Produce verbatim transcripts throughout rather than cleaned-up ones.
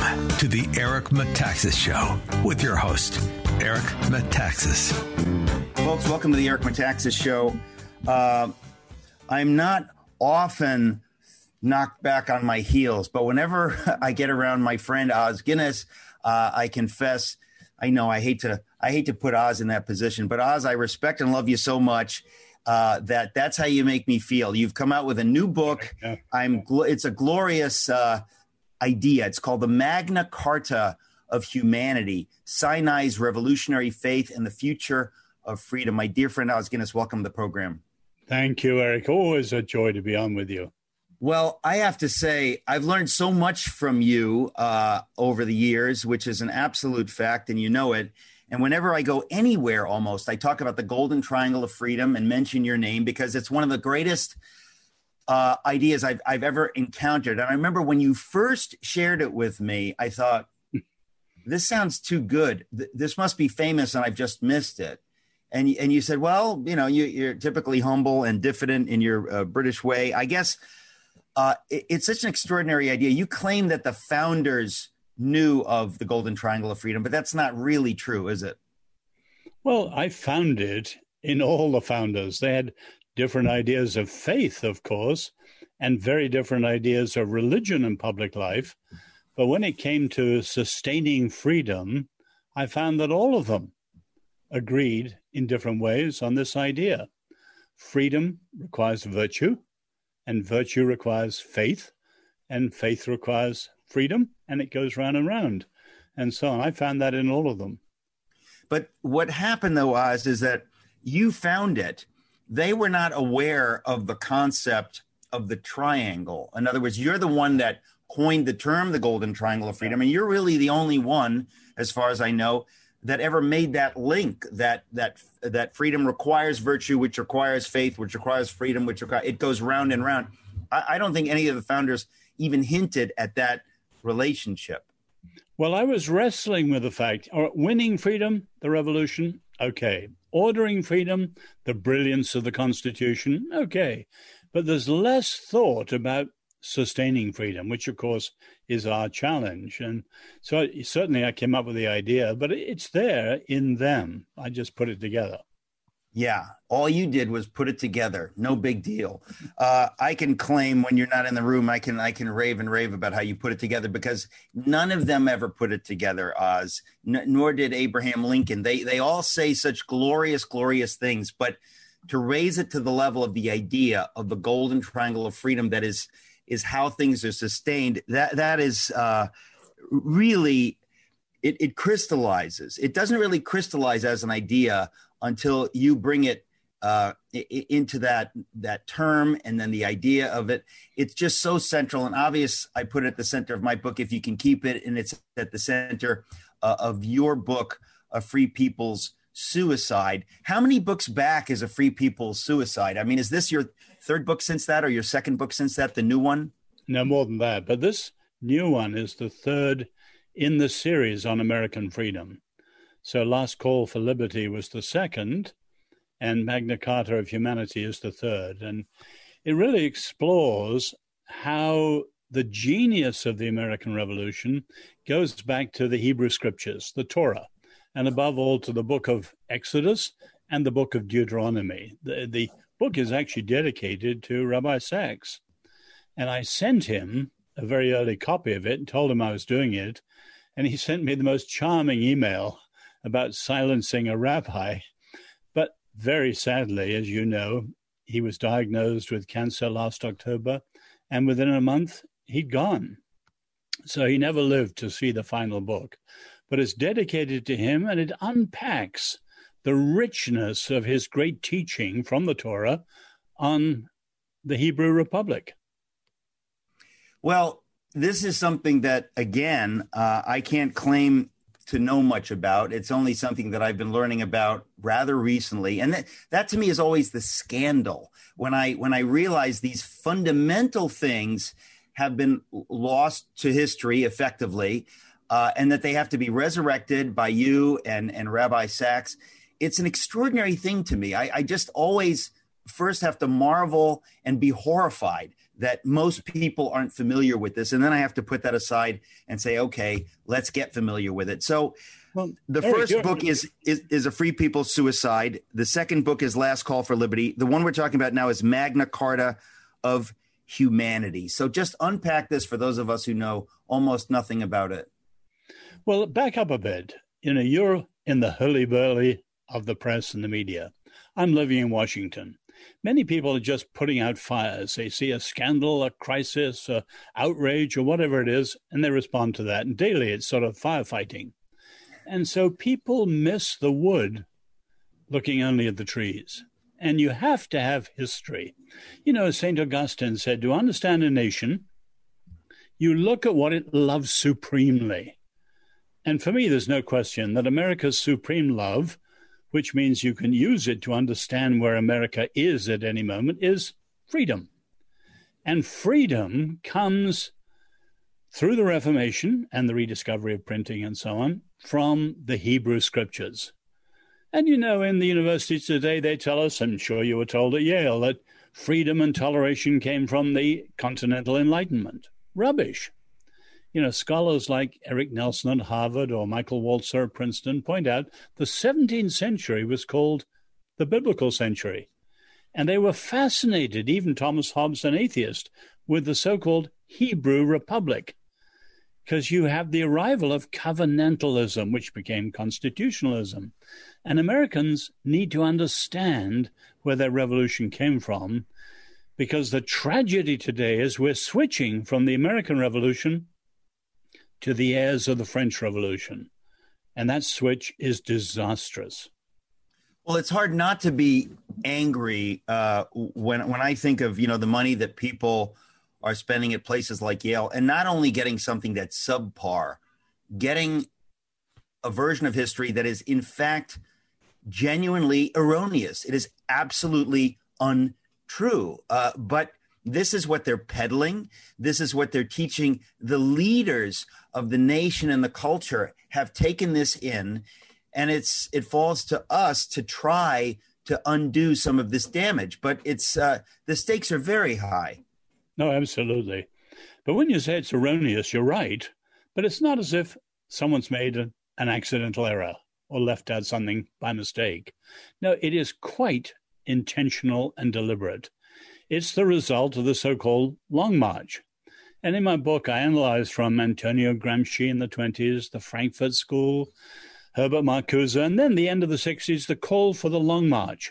to the Eric Metaxas Show with your host, Eric Metaxas. Folks, welcome to the Eric Metaxas Show. Uh, I'm not often knocked back on my heels, but whenever I get around my friend Os Guinness, uh, I confess, I know I hate to I hate to put Oz in that position, but Oz, I respect and love you so much uh, that that's how you make me feel. You've come out with a new book. I'm gl- it's a glorious uh, idea. It's called the Magna Carta of Humanity, Sinai's Revolutionary Faith and the Future of Freedom. My dear friend Os Guinness, welcome to the program. Thank you, Eric. Always a joy to be on with you. Well, I have to say, I've learned so much from you uh, over the years, which is an absolute fact, and you know it. And whenever I go anywhere almost, I talk about the Golden Triangle of Freedom and mention your name because it's one of the greatest uh, ideas I've, I've ever encountered. And I remember when you first shared it with me, I thought, this sounds too good. Th- this must be famous, and I've just missed it. And, and you said, well, you know, you, you're typically humble and diffident in your uh, British way. I guess uh, it, it's such an extraordinary idea. You claim that the founders knew of the Golden Triangle of Freedom, but that's not really true, is it? Well, I found it in all the founders. They had different ideas of faith, of course, and very different ideas of religion in public life. But when it came to sustaining freedom, I found that all of them agreed in different ways on this idea. Freedom requires virtue, and virtue requires faith, and faith requires freedom, and it goes round and round, and so on. I found that in all of them. But what happened, though, Oz, is that you found it. They were not aware of the concept of the triangle. In other words, you're the one that coined the term the Golden Triangle of Freedom, and you're really the only one, as far as I know, that ever made that link, that that that freedom requires virtue, which requires faith, which requires freedom, which requires, it goes round and round. I, I don't think any of the founders even hinted at that relationship. Well, I was wrestling with the fact, or winning freedom, the revolution, okay. Ordering freedom, the brilliance of the Constitution, okay. But there's less thought about sustaining freedom, which, of course, is our challenge. And so certainly I came up with the idea, but it's there in them. I just put it together. Yeah, all you did was put it together. No big deal. Uh, I can claim when you're not in the room, I can I can rave and rave about how you put it together because none of them ever put it together, Oz, N- nor did Abraham Lincoln. They they all say such glorious, glorious things, but to raise it to the level of the idea of the Golden Triangle of Freedom that is is how things are sustained, that that is uh, really, it, it crystallizes. It doesn't really crystallize as an idea until you bring it uh, into that that term and then the idea of it. It's just so central and obvious. I put it at the center of my book, if you can keep it, and it's at the center uh, of your book, A Free People's Suicide. How many books back is A Free People's Suicide? I mean, is this your third book since that or your second book since that, the new one? No, more than that. But this new one is the third in the series on American freedom. So Last Call for Liberty was the second, and Magna Carta of Humanity is the third. And it really explores how the genius of the American Revolution goes back to the Hebrew Scriptures, the Torah, and above all to the book of Exodus and the book of Deuteronomy. The, the book is actually dedicated to Rabbi Sacks. And I sent him a very early copy of it and told him I was doing it. And he sent me the most charming email about silencing a rabbi. But very sadly, as you know, he was diagnosed with cancer last October, and within a month, he'd gone. So he never lived to see the final book. But it's dedicated to him, and it unpacks the richness of his great teaching from the Torah on the Hebrew Republic. Well, this is something that, again, uh, I can't claim to know much about. It's only something that I've been learning about rather recently. And that, that to me is always the scandal. When I when I realize these fundamental things have been lost to history effectively, uh, and that they have to be resurrected by you and, and Rabbi Sacks, it's an extraordinary thing to me. I, I just always first have to marvel and be horrified that most people aren't familiar with this. And then I have to put that aside and say, okay, let's get familiar with it. So well, the Eric, first book is, is is A Free People's Suicide. The second book is Last Call for Liberty. The one we're talking about now is Magna Carta of Humanity. So just unpack this for those of us who know almost nothing about it. Well, back up a bit. You know, you're in the hurly-burly of the press and the media. I'm living in Washington. Many people are just putting out fires. They see a scandal, a crisis, a outrage, or whatever it is, and they respond to that. And daily, it's sort of firefighting. And so people miss the wood looking only at the trees. And you have to have history. You know, Saint Augustine said, to understand a nation, you look at what it loves supremely. And for me, there's no question that America's supreme love, which means you can use it to understand where America is at any moment, is freedom. And freedom comes through the Reformation and the rediscovery of printing and so on from the Hebrew Scriptures. And, you know, in the universities today, they tell us, I'm sure you were told at Yale, that freedom and toleration came from the Continental Enlightenment. Rubbish. You know, scholars like Eric Nelson at Harvard or Michael Walzer at Princeton point out the seventeenth century was called the biblical century. And they were fascinated, even Thomas Hobbes, an atheist, with the so-called Hebrew Republic, because you have the arrival of covenantalism, which became constitutionalism. And Americans need to understand where their revolution came from, because the tragedy today is we're switching from the American Revolution to the heirs of the French Revolution. And that switch is disastrous. Well, it's hard not to be angry uh, when when I think of, you know, the money that people are spending at places like Yale, and not only getting something that's subpar, getting a version of history that is, in fact, genuinely erroneous. It is absolutely untrue. Uh, but this is what they're peddling. This is what they're teaching. The leaders of the nation and the culture have taken this in, and it's it falls to us to try to undo some of this damage. But it's uh, the stakes are very high. No, absolutely. But when you say it's erroneous, you're right. But it's not as if someone's made a, an accidental error or left out something by mistake. No, it is quite intentional and deliberate. It's the result of the so-called Long March. And in my book, I analyze from Antonio Gramsci in the twenties, the Frankfurt School, Herbert Marcuse, and then the end of the sixties, the call for the Long March.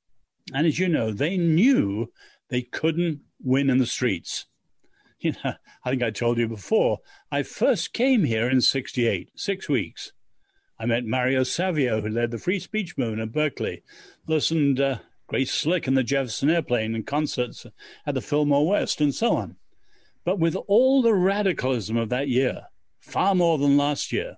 And as you know, they knew they couldn't win in the streets. You know, I think I told you before, I first came here in sixty-eight, six weeks. I met Mario Savio, who led the free speech movement at Berkeley, listened uh, Grace Slick and the Jefferson Airplane and concerts at the Fillmore West and so on. But with all the radicalism of that year, far more than last year,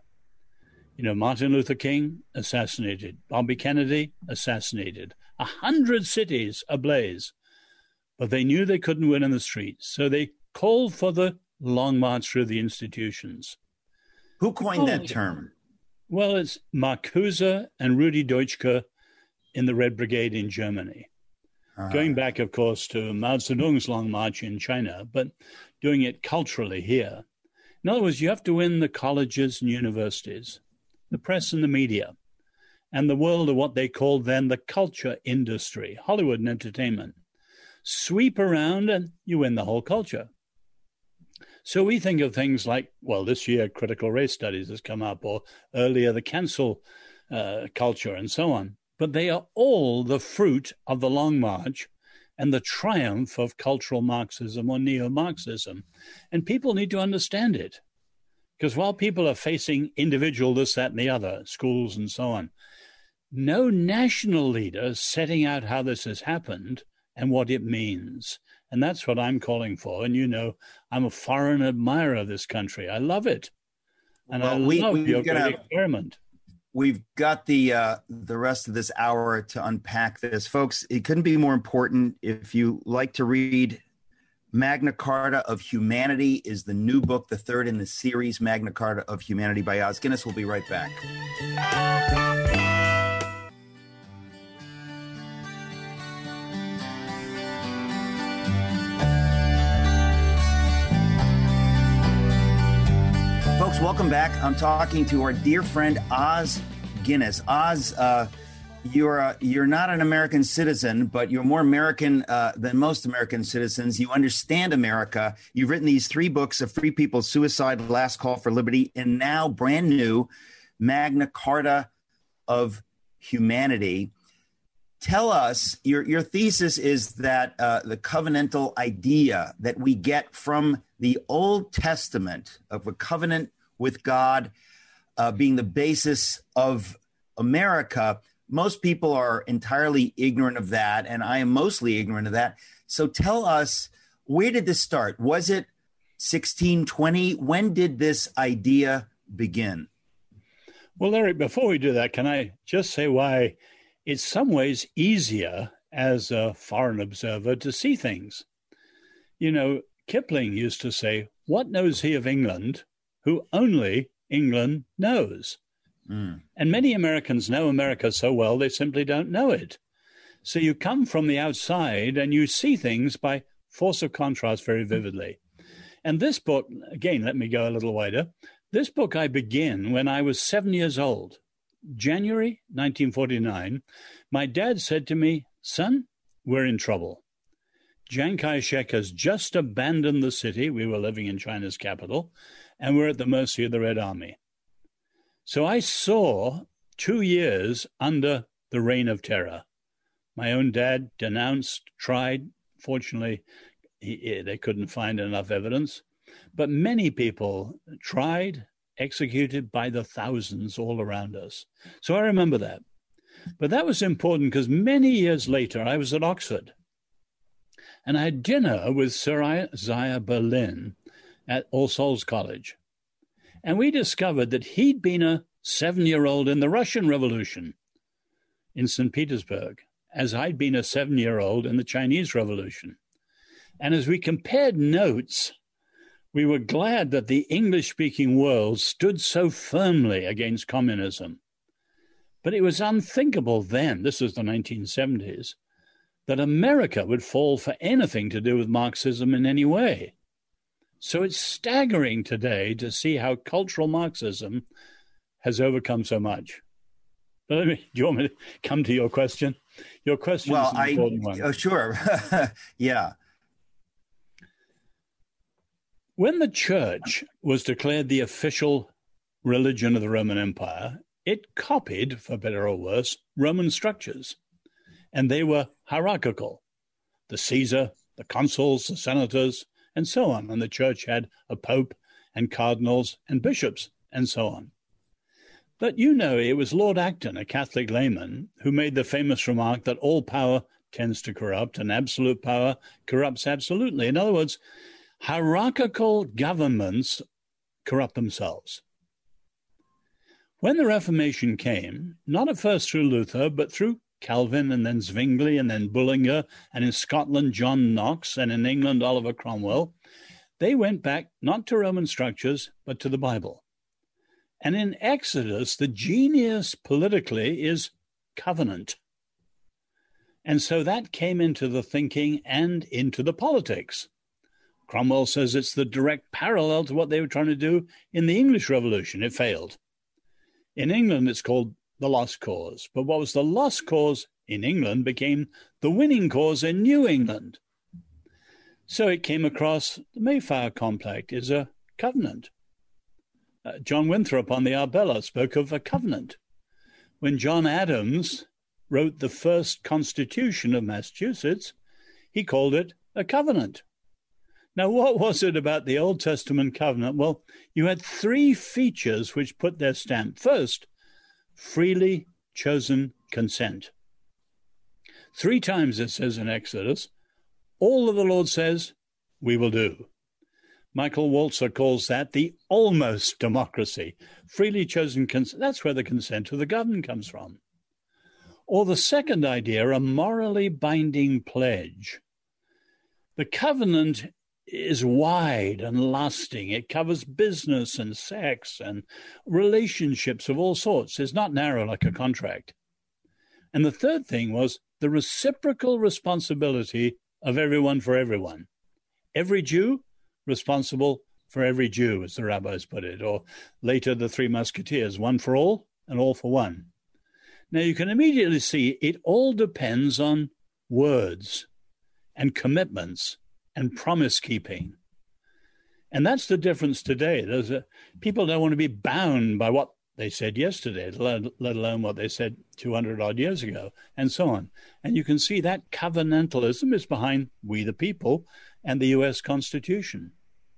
you know, Martin Luther King assassinated, Bobby Kennedy assassinated, a hundred cities ablaze. But they knew they couldn't win in the streets, so they called for the Long March through the institutions. Who coined that term? Well, it's Marcuse and Rudi Dutschke in the Red Brigade in Germany. Uh-huh. Going back, of course, to Mao Zedong's Long March in China, but doing it culturally here. In other words, you have to win the colleges and universities, the press and the media, and the world of what they called then the culture industry, Hollywood and entertainment. Sweep around and you win the whole culture. So we think of things like, well, this year critical race studies has come up, or earlier the cancel uh, culture and so on. But they are all the fruit of the Long March and the triumph of cultural Marxism or neo-Marxism. And people need to understand it. Because while people are facing individual this, that, and the other, schools and so on, no national leader setting out how this has happened and what it means. And that's what I'm calling for. And, you know, I'm a foreign admirer of this country. I love it. And well, I we, love your great experiment. We've got the uh, the rest of this hour to unpack this. Folks, it couldn't be more important. If you like to read, Magna Carta of Humanity is the new book, the third in the series, Magna Carta of Humanity by Os Guinness. We'll be right back. welcome back. I'm talking to our dear friend Os Guinness. Os, uh, you're a, you're not an American citizen, but you're more American uh, than most American citizens. You understand America. You've written these three books of Free People's Suicide, Last Call for Liberty, and now brand new Magna Carta of Humanity. Tell us, your, your thesis is that uh, the covenantal idea that we get from the Old Testament of a covenant with God uh, being the basis of America, most people are entirely ignorant of that, and I am mostly ignorant of that. So tell us, where did this start? Was it sixteen twenty? When did this idea begin? Well, Eric, before we do that, can I just say why it's some ways easier as a foreign observer to see things? You know, Kipling used to say, "What knows he of England who only England knows?" Mm. And many Americans know America so well, they simply don't know it. So you come from the outside and you see things by force of contrast very vividly. And this book, again, let me go a little wider. This book I began when I was seven years old. January nineteen forty-nine, my dad said to me, "Son, we're in trouble. Chiang Kai-shek has just abandoned the city," we were living in China's capital, "and we're at the mercy of the Red Army." So I saw two years under the reign of terror. My own dad denounced, tried. Fortunately, he, they couldn't find enough evidence. But many people tried, executed by the thousands all around us. So I remember that. But that was important because many years later, I was at Oxford. And I had dinner with Sir Isaiah Berlin at All Souls College. And we discovered that he'd been a seven-year-old in the Russian Revolution in Saint Petersburg, as I'd been a seven-year-old in the Chinese Revolution. And as we compared notes, we were glad that the English-speaking world stood so firmly against communism. But it was unthinkable then, this was the nineteen seventies, that America would fall for anything to do with Marxism in any way. So it's staggering today to see how cultural Marxism has overcome so much. But let me, do you want me to come to your question? Your question well, is an important I, one. Oh, sure. Yeah. When the church was declared the official religion of the Roman Empire, it copied, for better or worse, Roman structures. And they were hierarchical. The Caesar, the consuls, the senators, and so on. And the church had a pope and cardinals and bishops and so on. But you know, it was Lord Acton, a Catholic layman, who made the famous remark that all power tends to corrupt and absolute power corrupts absolutely. In other words, hierarchical governments corrupt themselves. When the Reformation came, not at first through Luther, but through Calvin and then Zwingli and then Bullinger, and in Scotland, John Knox, and in England, Oliver Cromwell, they went back not to Roman structures, but to the Bible. And in Exodus, the genius politically is covenant. And so that came into the thinking and into the politics. Cromwell says it's the direct parallel to what they were trying to do in the English Revolution. It failed. In England, it's called the lost cause. But what was the lost cause in England became the winning cause in New England. So it came across the Mayflower Compact is a covenant. Uh, John Winthrop on the Arbella spoke of a covenant. When John Adams wrote the first Constitution of Massachusetts, he called it a covenant. Now, what was it about the Old Testament covenant? Well, you had three features which put their stamp. First, freely chosen consent. Three times it says in Exodus, all that the Lord says, we will do. Michael Walzer calls that the almost democracy. Freely chosen consent. That's where the consent of the governed comes from. Or the second idea, a morally binding pledge. The covenant is wide and lasting. It covers business and sex and relationships of all sorts. It's not narrow like a contract. And the third thing was the reciprocal responsibility of everyone for everyone. Every Jew responsible for every Jew, as the rabbis put it, or later the Three Musketeers, one for all and all for one. Now, you can immediately see it all depends on words and commitments and promise-keeping. And that's the difference today. There's a, people don't want to be bound by what they said yesterday, let, let alone what they said two hundred odd years ago, and so on. And you can see that covenantalism is behind we the people and the U S Constitution.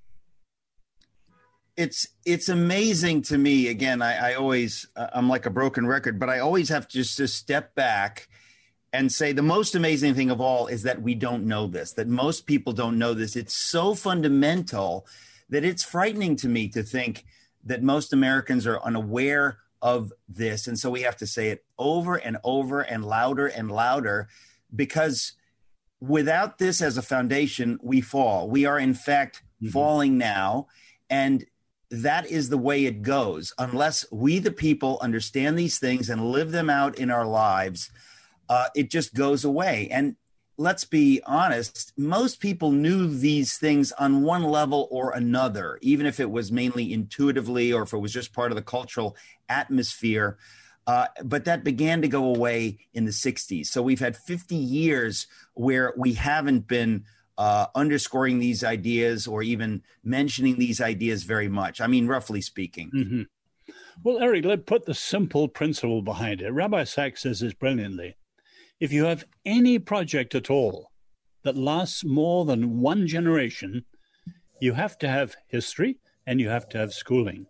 It's it's amazing to me. Again, I, I always, uh, I'm like a broken record, but I always have to just to step back and say the most amazing thing of all is that we don't know this, that most people don't know this. It's so fundamental that it's frightening to me to think that most Americans are unaware of this. And so we have to say it over and over and louder and louder, because without this as a foundation, we fall. We are, in fact, mm-hmm. falling now. And that is the way it goes. Unless we, the people, understand these things and live them out in our lives, uh, it just goes away. And let's be honest, most people knew these things on one level or another, even if it was mainly intuitively or if it was just part of the cultural atmosphere. Uh, but that began to go away in the sixties. So we've had fifty years where we haven't been uh, underscoring these ideas or even mentioning these ideas very much. I mean, roughly speaking. Mm-hmm. Well, Eric, let's put the simple principle behind it. Rabbi Sacks says this brilliantly. If you have any project at all that lasts more than one generation, you have to have history and you have to have schooling.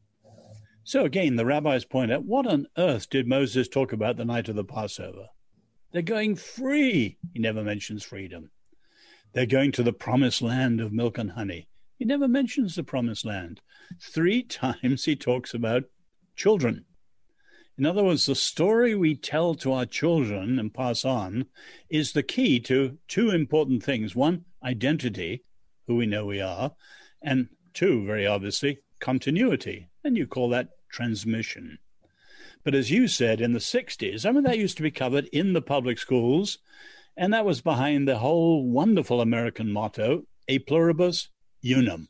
So again, the rabbis point out, what on earth did Moses talk about the night of the Passover? They're going free. He never mentions freedom. They're going to the promised land of milk and honey. He never mentions the promised land. Three times he talks about children. In other words, the story we tell to our children and pass on is the key to two important things. One, identity, who we know we are, and two, very obviously, continuity. And you call that transmission. But as you said, in the sixties, I mean, that used to be covered in the public schools, and that was behind the whole wonderful American motto, e pluribus unum.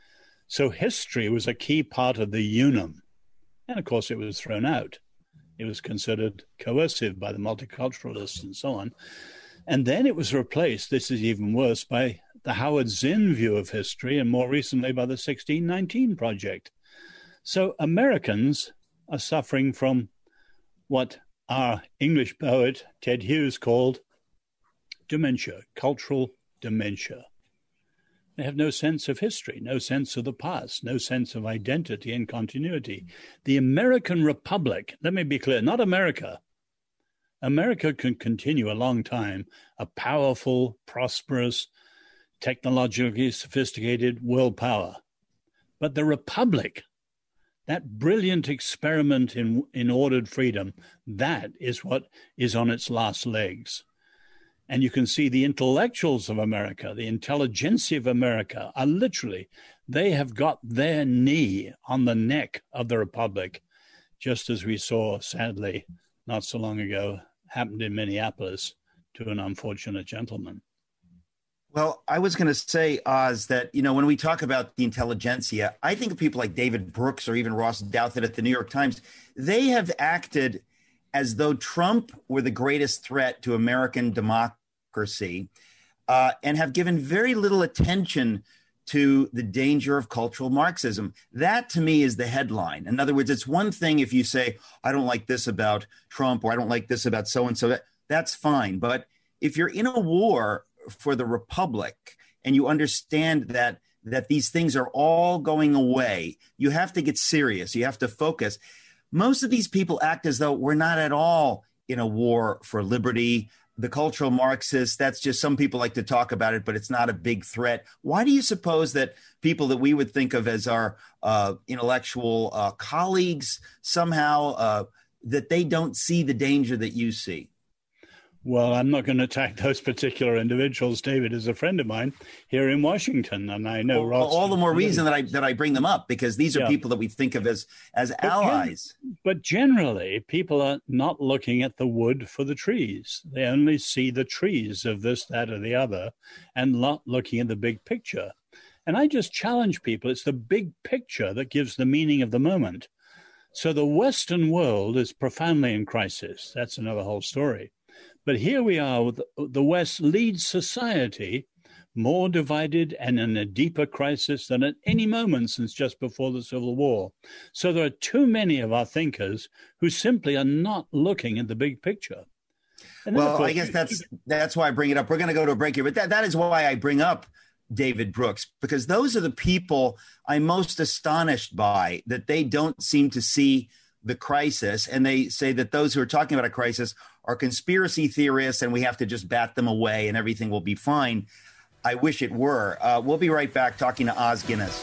So history was a key part of the unum. And of course, it was thrown out. It was considered coercive by the multiculturalists and so on. And then it was replaced, this is even worse, by the Howard Zinn view of history, and more recently by the sixteen nineteen Project. So Americans are suffering from what our English poet Ted Hughes called dementia, cultural dementia. They have no sense of history, no sense of the past, no sense of identity and continuity. The American Republic, let me be clear, not America. America can continue a long time, a powerful, prosperous, technologically sophisticated world power. But the Republic, that brilliant experiment in, in ordered freedom, that is what is on its last legs. And you can see the intellectuals of America, the intelligentsia of America are literally, they have got their knee on the neck of the Republic, just as we saw, sadly, not so long ago, happened in Minneapolis to an unfortunate gentleman. Well, I was going to say, Oz, that, you know, when we talk about the intelligentsia, I think of people like David Brooks or even Ross Douthat at the New York Times. They have acted as though Trump were the greatest threat to American democracy, uh, and have given very little attention to the danger of cultural Marxism. That, to me, is the headline. In other words, it's one thing if you say, I don't like this about Trump, or I don't like this about so-and-so, that, that's fine. But if you're in a war for the Republic and you understand that that these things are all going away, you have to get serious. You have to focus. Most of these people act as though we're not at all in a war for liberty. The cultural Marxists, that's just, some people like to talk about it, but it's not a big threat. Why do you suppose that people that we would think of as our uh, intellectual uh, colleagues somehow, uh, that they don't see the danger that you see? Well, I'm not going to attack those particular individuals. David is a friend of mine here in Washington, and I know well, Ross. All the more reason that I that I bring them up, because these are yeah. people that we think of as as but allies. Gen- but generally, people are not looking at the wood for the trees. They only see the trees of this, that, or the other, and not looking at the big picture. And I just challenge people. It's the big picture that gives the meaning of the moment. So the Western world is profoundly in crisis. That's another whole story. But here we are with the West leads society more divided and in a deeper crisis than at any moment since just before the Civil War. So there are too many of our thinkers who simply are not looking at the big picture. Well, course, I guess that's that's why I bring it up. We're going to go to a break here, but that, that is why I bring up David Brooks, because those are the people I'm most astonished by, that they don't seem to see the crisis, and they say that those who are talking about a crisis are conspiracy theorists and we have to just bat them away and everything will be fine. I wish it were. Uh, we'll be right back talking to Os Guinness.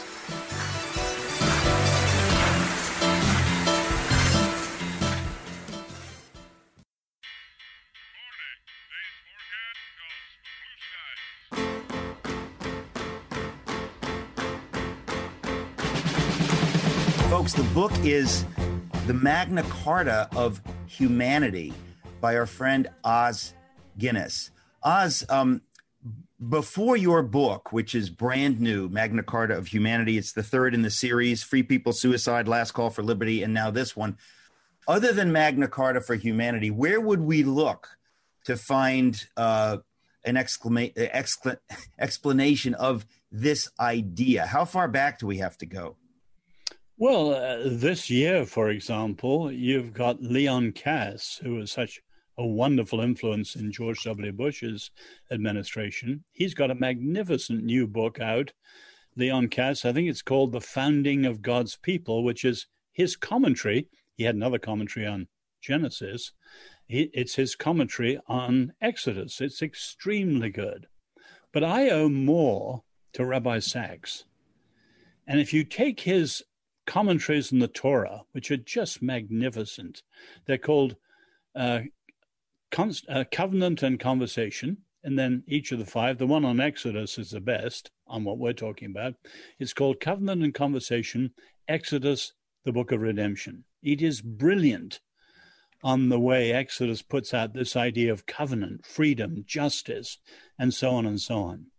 Folks, the book is The Magna Carta of Humanity by our friend Os Guinness. Os, um, before your book, which is brand new, Magna Carta of Humanity, it's the third in the series, Free People, Suicide, Last Call for Liberty, and now this one. Other than Magna Carta for Humanity, where would we look to find uh, an exclama- excla- explanation of this idea? How far back do we have to go? Well, uh, this year, for example, you've got Leon Kass, who was such a wonderful influence in George W. Bush's administration. He's got a magnificent new book out, Leon Kass. I think it's called The Founding of God's People, which is his commentary. He had another commentary on Genesis. He, it's his commentary on Exodus. It's extremely good. But I owe more to Rabbi Sacks. And if you take his commentaries on the Torah, which are just magnificent, they're called uh, Con- uh, Covenant and Conversation, and then each of the five, the one on Exodus is the best on what we're talking about. It's called Covenant and Conversation, Exodus, the Book of Redemption. It is brilliant on the way Exodus puts out this idea of covenant, freedom, justice, and so on and so on.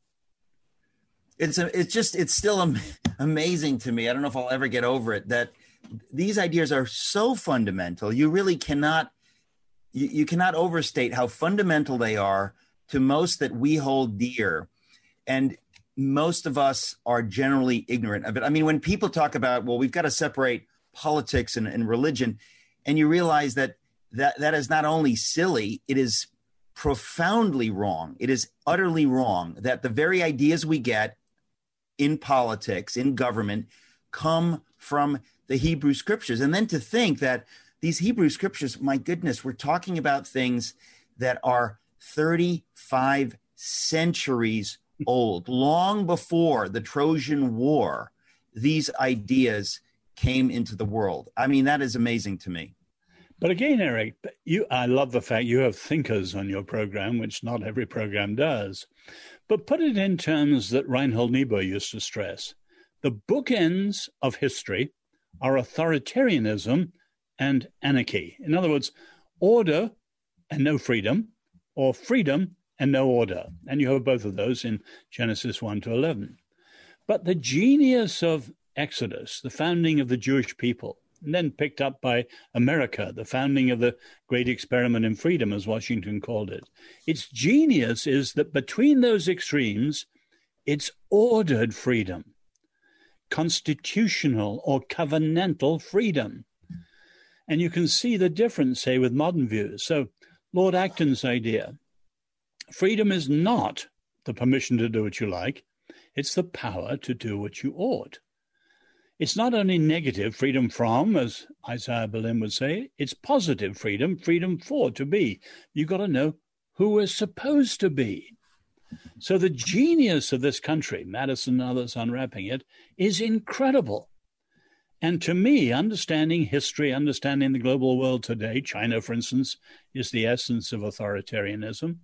It's a, it's just, it's still am- amazing to me. I don't know if I'll ever get over it, that these ideas are so fundamental. You really cannot You, you cannot overstate how fundamental they are to most that we hold dear. And most of us are generally ignorant of it. I mean, when people talk about, well, we've got to separate politics and, and religion, and you realize that, that that is not only silly, it is profoundly wrong. It is utterly wrong that the very ideas we get in politics, in government, come from the Hebrew scriptures. And then to think that these Hebrew scriptures, my goodness, we're talking about things that are thirty-five centuries old. Long before the Trojan War, these ideas came into the world. I mean, that is amazing to me. But again, Eric, you, I love the fact you have thinkers on your program, which not every program does. But put it in terms that Reinhold Niebuhr used to stress. The bookends of history are authoritarianism and anarchy. In other words, order and no freedom, or freedom and no order. And you have both of those in Genesis one to eleven. But the genius of Exodus, the founding of the Jewish people, and then picked up by America, the founding of the great experiment in freedom, as Washington called it. Its genius is that between those extremes, it's ordered freedom, constitutional or covenantal freedom. And you can see the difference, say, with modern views. So Lord Acton's idea, freedom is not the permission to do what you like. It's the power to do what you ought. It's not only negative freedom from, as Isaiah Berlin would say, it's positive freedom, freedom for, to be. You've got to know who we're supposed to be. So the genius of this country, Madison and others unwrapping it, is incredible. And to me, understanding history, understanding the global world today, China, for instance, is the essence of authoritarianism,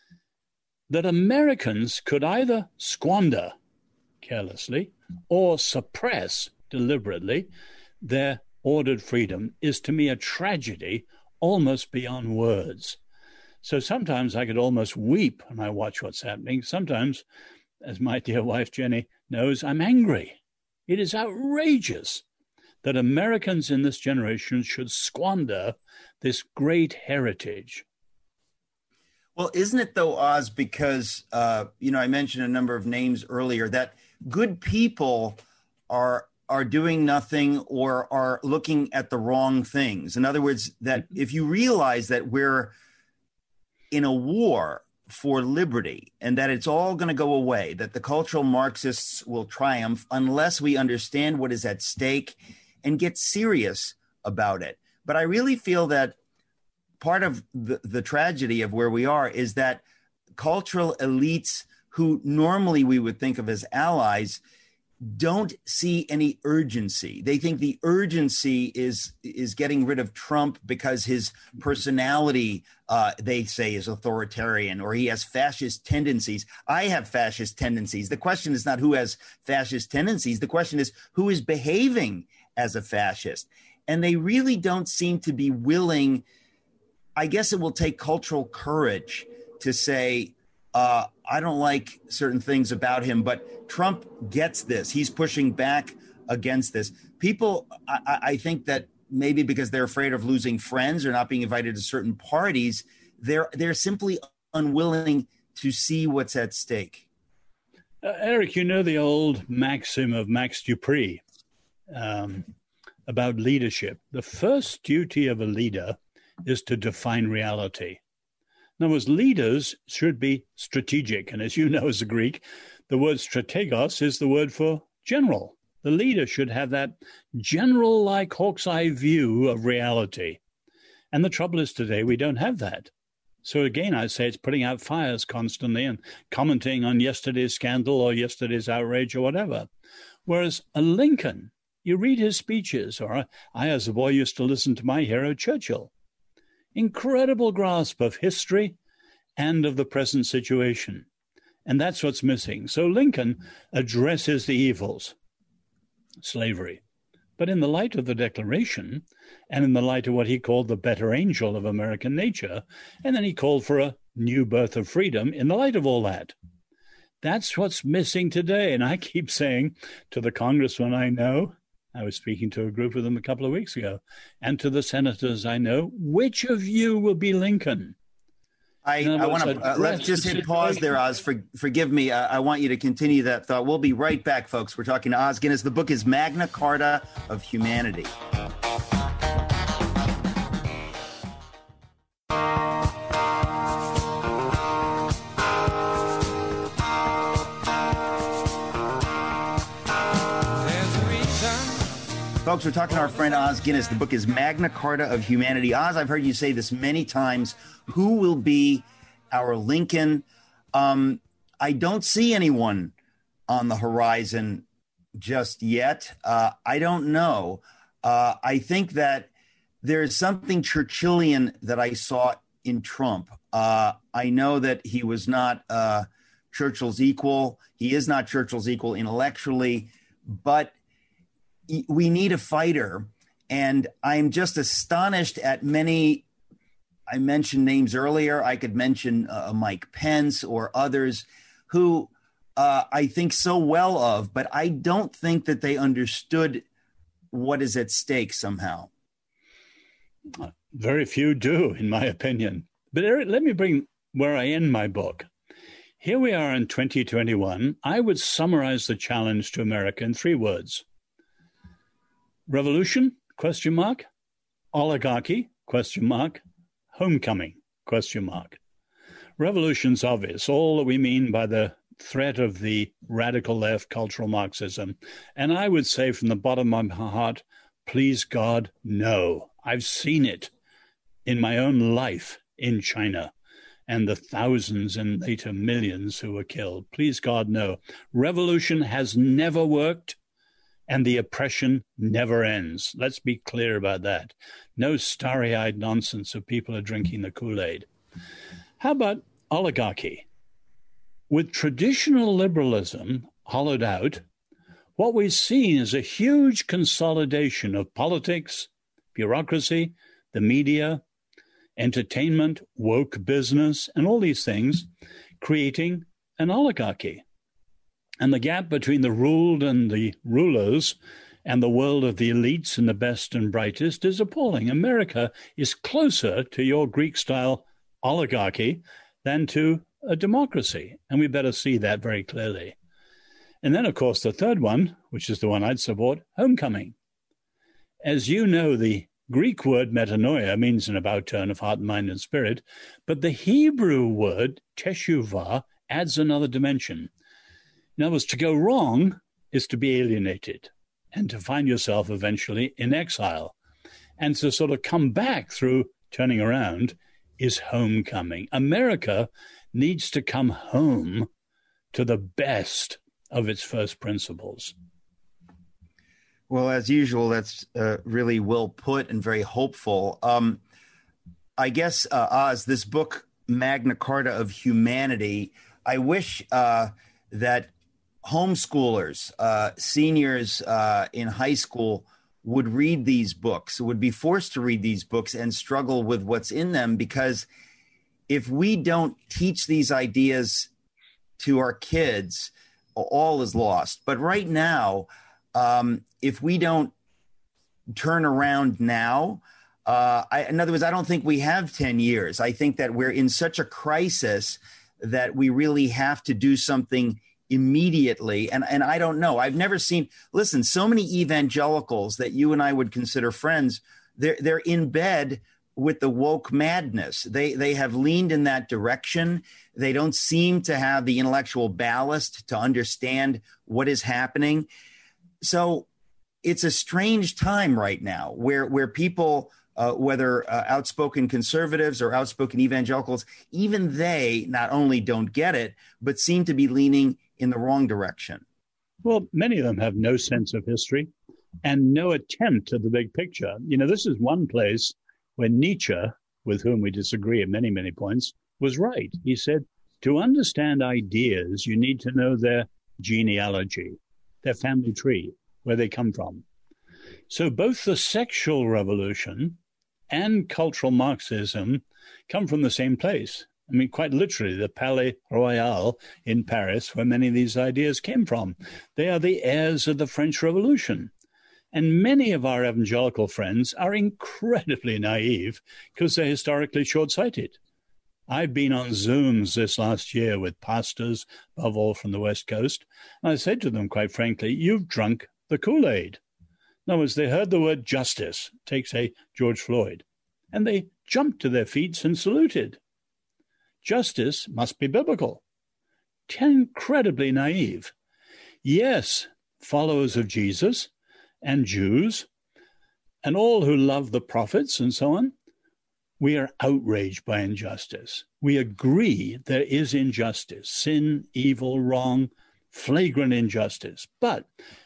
that Americans could either squander carelessly or suppress deliberately their ordered freedom is, to me, a tragedy almost beyond words. So sometimes I could almost weep when I watch what's happening. Sometimes as my dear wife Jenny knows, I'm angry. It is outrageous that Americans in this generation should squander this great heritage. Well, isn't it though, Oz, because, uh, you know, I mentioned a number of names earlier, that good people are are doing nothing or are looking at the wrong things. In other words, that if you realize that we're in a war for liberty and that it's all going to go away, that the cultural Marxists will triumph unless we understand what is at stake and get serious about it. But I really feel that part of the, the tragedy of where we are is that cultural elites who normally we would think of as allies don't see any urgency. They think the urgency is is getting rid of Trump because his personality, uh, they say, is authoritarian or he has fascist tendencies. I have fascist tendencies. The question is not who has fascist tendencies. The question is who is behaving as a fascist. And they really don't seem to be willing. I guess it will take cultural courage to say, uh, I don't like certain things about him, but Trump gets this. He's pushing back against this. People, I, I think that maybe because they're afraid of losing friends or not being invited to certain parties, they're they're simply unwilling to see what's at stake. Uh, Eric, you know the old maxim of Max Dupree um, about leadership. The first duty of a leader is to define reality. In other words, leaders should be strategic. And as you know, as a Greek, the word strategos is the word for general. The leader should have that general-like hawk's eye view of reality. And the trouble is today we don't have that. So again, I say it's putting out fires constantly and commenting on yesterday's scandal or yesterday's outrage or whatever. Whereas a Lincoln, you read his speeches, or I, as a boy, used to listen to my hero, Churchill. Incredible grasp of history and of the present situation. And that's what's missing. So Lincoln addresses the evils, slavery. But in the light of the Declaration and in the light of what he called the better angel of American nature, and then he called for a new birth of freedom in the light of all that. That's what's missing today. And I keep saying to the congressman I know, I was speaking to a group of them a couple of weeks ago, and to the senators I know, which of you will be Lincoln? I, I want to, uh, let's just hit pause there, Oz. For, forgive me. Uh, I want you to continue that thought. We'll be right back, folks. We're talking to Os Guinness. The book is Magna Carta of Humanity. Folks, we're talking to our friend Os Guinness. The book is Magna Carta of Humanity. Oz, I've heard you say this many times. Who will be our Lincoln? Um, I don't see anyone on the horizon just yet. Uh, I don't know. Uh, I think that there is something Churchillian that I saw in Trump. Uh, I know that he was not uh, Churchill's equal. He is not Churchill's equal intellectually, but we need a fighter. And I'm just astonished at many. I mentioned names earlier. I could mention uh, Mike Pence or others who uh, I think so well of, but I don't think that they understood what is at stake somehow. Very few do, in my opinion. But Eric, let me bring where I end my book. Here we are in twenty twenty-one. I would summarize the challenge to America in three words. Revolution, question mark. Oligarchy, question mark. Homecoming, question mark. Revolution's obvious, all that we mean by the threat of the radical left cultural Marxism. And I would say from the bottom of my heart, please God, no. I've seen it in my own life in China and the thousands and later millions who were killed. Please God, no. Revolution has never worked. And the oppression never ends. Let's be clear about that. No starry-eyed nonsense of people are drinking the Kool-Aid. How about oligarchy? With traditional liberalism hollowed out, what we've seen is a huge consolidation of politics, bureaucracy, the media, entertainment, woke business, and all these things, creating an oligarchy. And the gap between the ruled and the rulers and the world of the elites and the best and brightest is appalling. America is closer to your Greek-style oligarchy than to a democracy, and we better see that very clearly. And then, of course, the third one, which is the one I'd support, homecoming. As you know, the Greek word metanoia means an about turn of heart, mind, and spirit, but the Hebrew word teshuvah adds another dimension. In other words, to go wrong is to be alienated and to find yourself eventually in exile. And to sort of come back through turning around is homecoming. America needs to come home to the best of its first principles. Well, as usual, that's uh, really well put and very hopeful. Um, I guess, uh, Oz, this book, Magna Carta of Humanity, I wish uh, that homeschoolers, uh, seniors uh, in high school would read these books, would be forced to read these books and struggle with what's in them, because if we don't teach these ideas to our kids, all is lost. But right now, um, if we don't turn around now, uh, I, in other words, I don't think we have ten years. I think that we're in such a crisis that we really have to do something immediately. And, and I don't know. I've never seen, listen, so many evangelicals that you and I would consider friends, they're, they're in bed with the woke madness. They, they have leaned in that direction. They don't seem to have the intellectual ballast to understand what is happening. So it's a strange time right now where, where people, uh, whether uh, outspoken conservatives or outspoken evangelicals, even they not only don't get it, but seem to be leaning in the wrong direction. Well, many of them have no sense of history and no attempt at the big picture. You know, this is one place where Nietzsche, with whom we disagree at many, many points, was right. He said, to understand ideas, you need to know their genealogy, their family tree, where they come from. So both the sexual revolution and cultural Marxism come from the same place. I mean, quite literally, the Palais Royal in Paris, where many of these ideas came from. They are the heirs of the French Revolution. And many of our evangelical friends are incredibly naive because they're historically short-sighted. I've been on Zooms this last year with pastors, above all from the West Coast, and I said to them, quite frankly, you've drunk the Kool-Aid. In other words, they heard the word justice, take, say, George Floyd, and they jumped to their feet and saluted. Justice must be biblical. Incredibly naive. Yes, followers of Jesus and Jews and all who love the prophets and so on, we are outraged by injustice. We agree there is injustice, sin, evil, wrong, flagrant injustice, but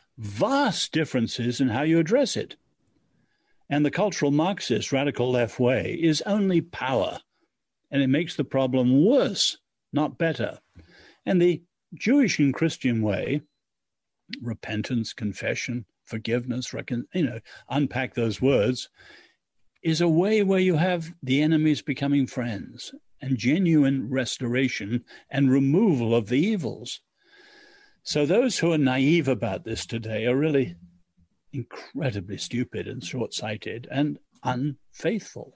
vast differences in how you address it. And the cultural Marxist radical left way is only power, and it makes the problem worse, not better. And the Jewish and Christian way, repentance, confession, forgiveness, recon, you know, unpack those words, is a way where you have the enemies becoming friends and genuine restoration and removal of the evils. So those who are naive about this today are really incredibly stupid and short-sighted and unfaithful.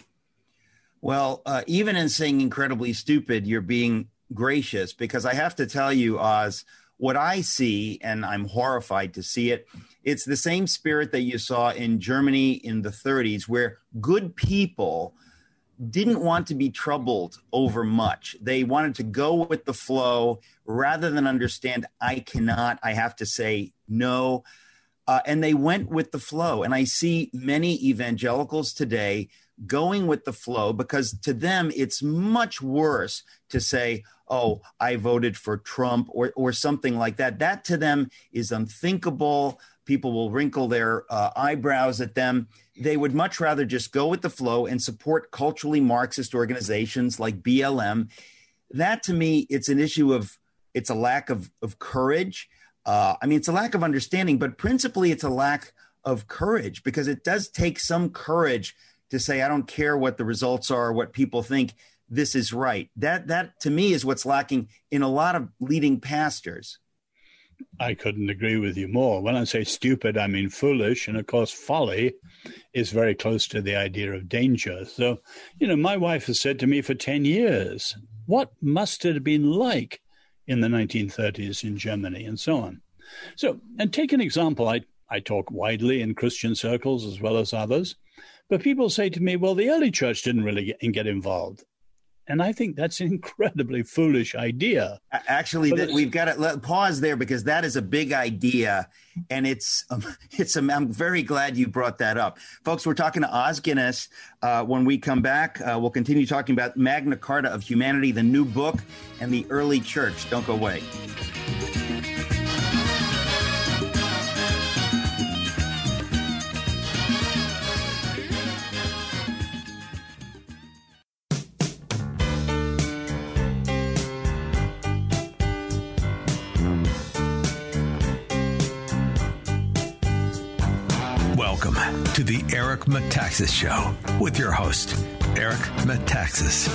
Well, uh, even in saying incredibly stupid, you're being gracious, because I have to tell you, Oz, what I see, and I'm horrified to see it, it's the same spirit that you saw in Germany in the thirties, where good people didn't want to be troubled over much. They wanted to go with the flow rather than understand, I cannot, I have to say no. Uh, and they went with the flow. And I see many evangelicals today going with the flow, because to them, it's much worse to say, oh, I voted for Trump or, or something like that. That to them is unthinkable. People will wrinkle their uh, eyebrows at them. They would much rather just go with the flow and support culturally Marxist organizations like B L M. That to me, it's an issue of, it's a lack of, of courage. Uh, I mean, it's a lack of understanding, but principally it's a lack of courage, because it does take some courage to say, I don't care what the results are, what people think, this is right. That, that to me is what's lacking in a lot of leading pastors. I couldn't agree with you more. When I say stupid, I mean foolish. And of course, folly is very close to the idea of danger. So, you know, my wife has said to me for ten years, what must it have been like in the nineteen thirties in Germany and so on? So, and take an example. I, I talk widely in Christian circles as well as others, but people say to me, well, the early church didn't really get, get involved. And I think that's an incredibly foolish idea. Actually, that we've got to let, pause there because that is a big idea. And it's, um, it's. Um, I'm very glad you brought that up. Folks, we're talking to Os Guinness. Uh, when we come back, uh, we'll continue talking about Magna Carta of Humanity, the new book, and the early church. Don't go away. Welcome to the Eric Metaxas Show with your host, Eric Metaxas.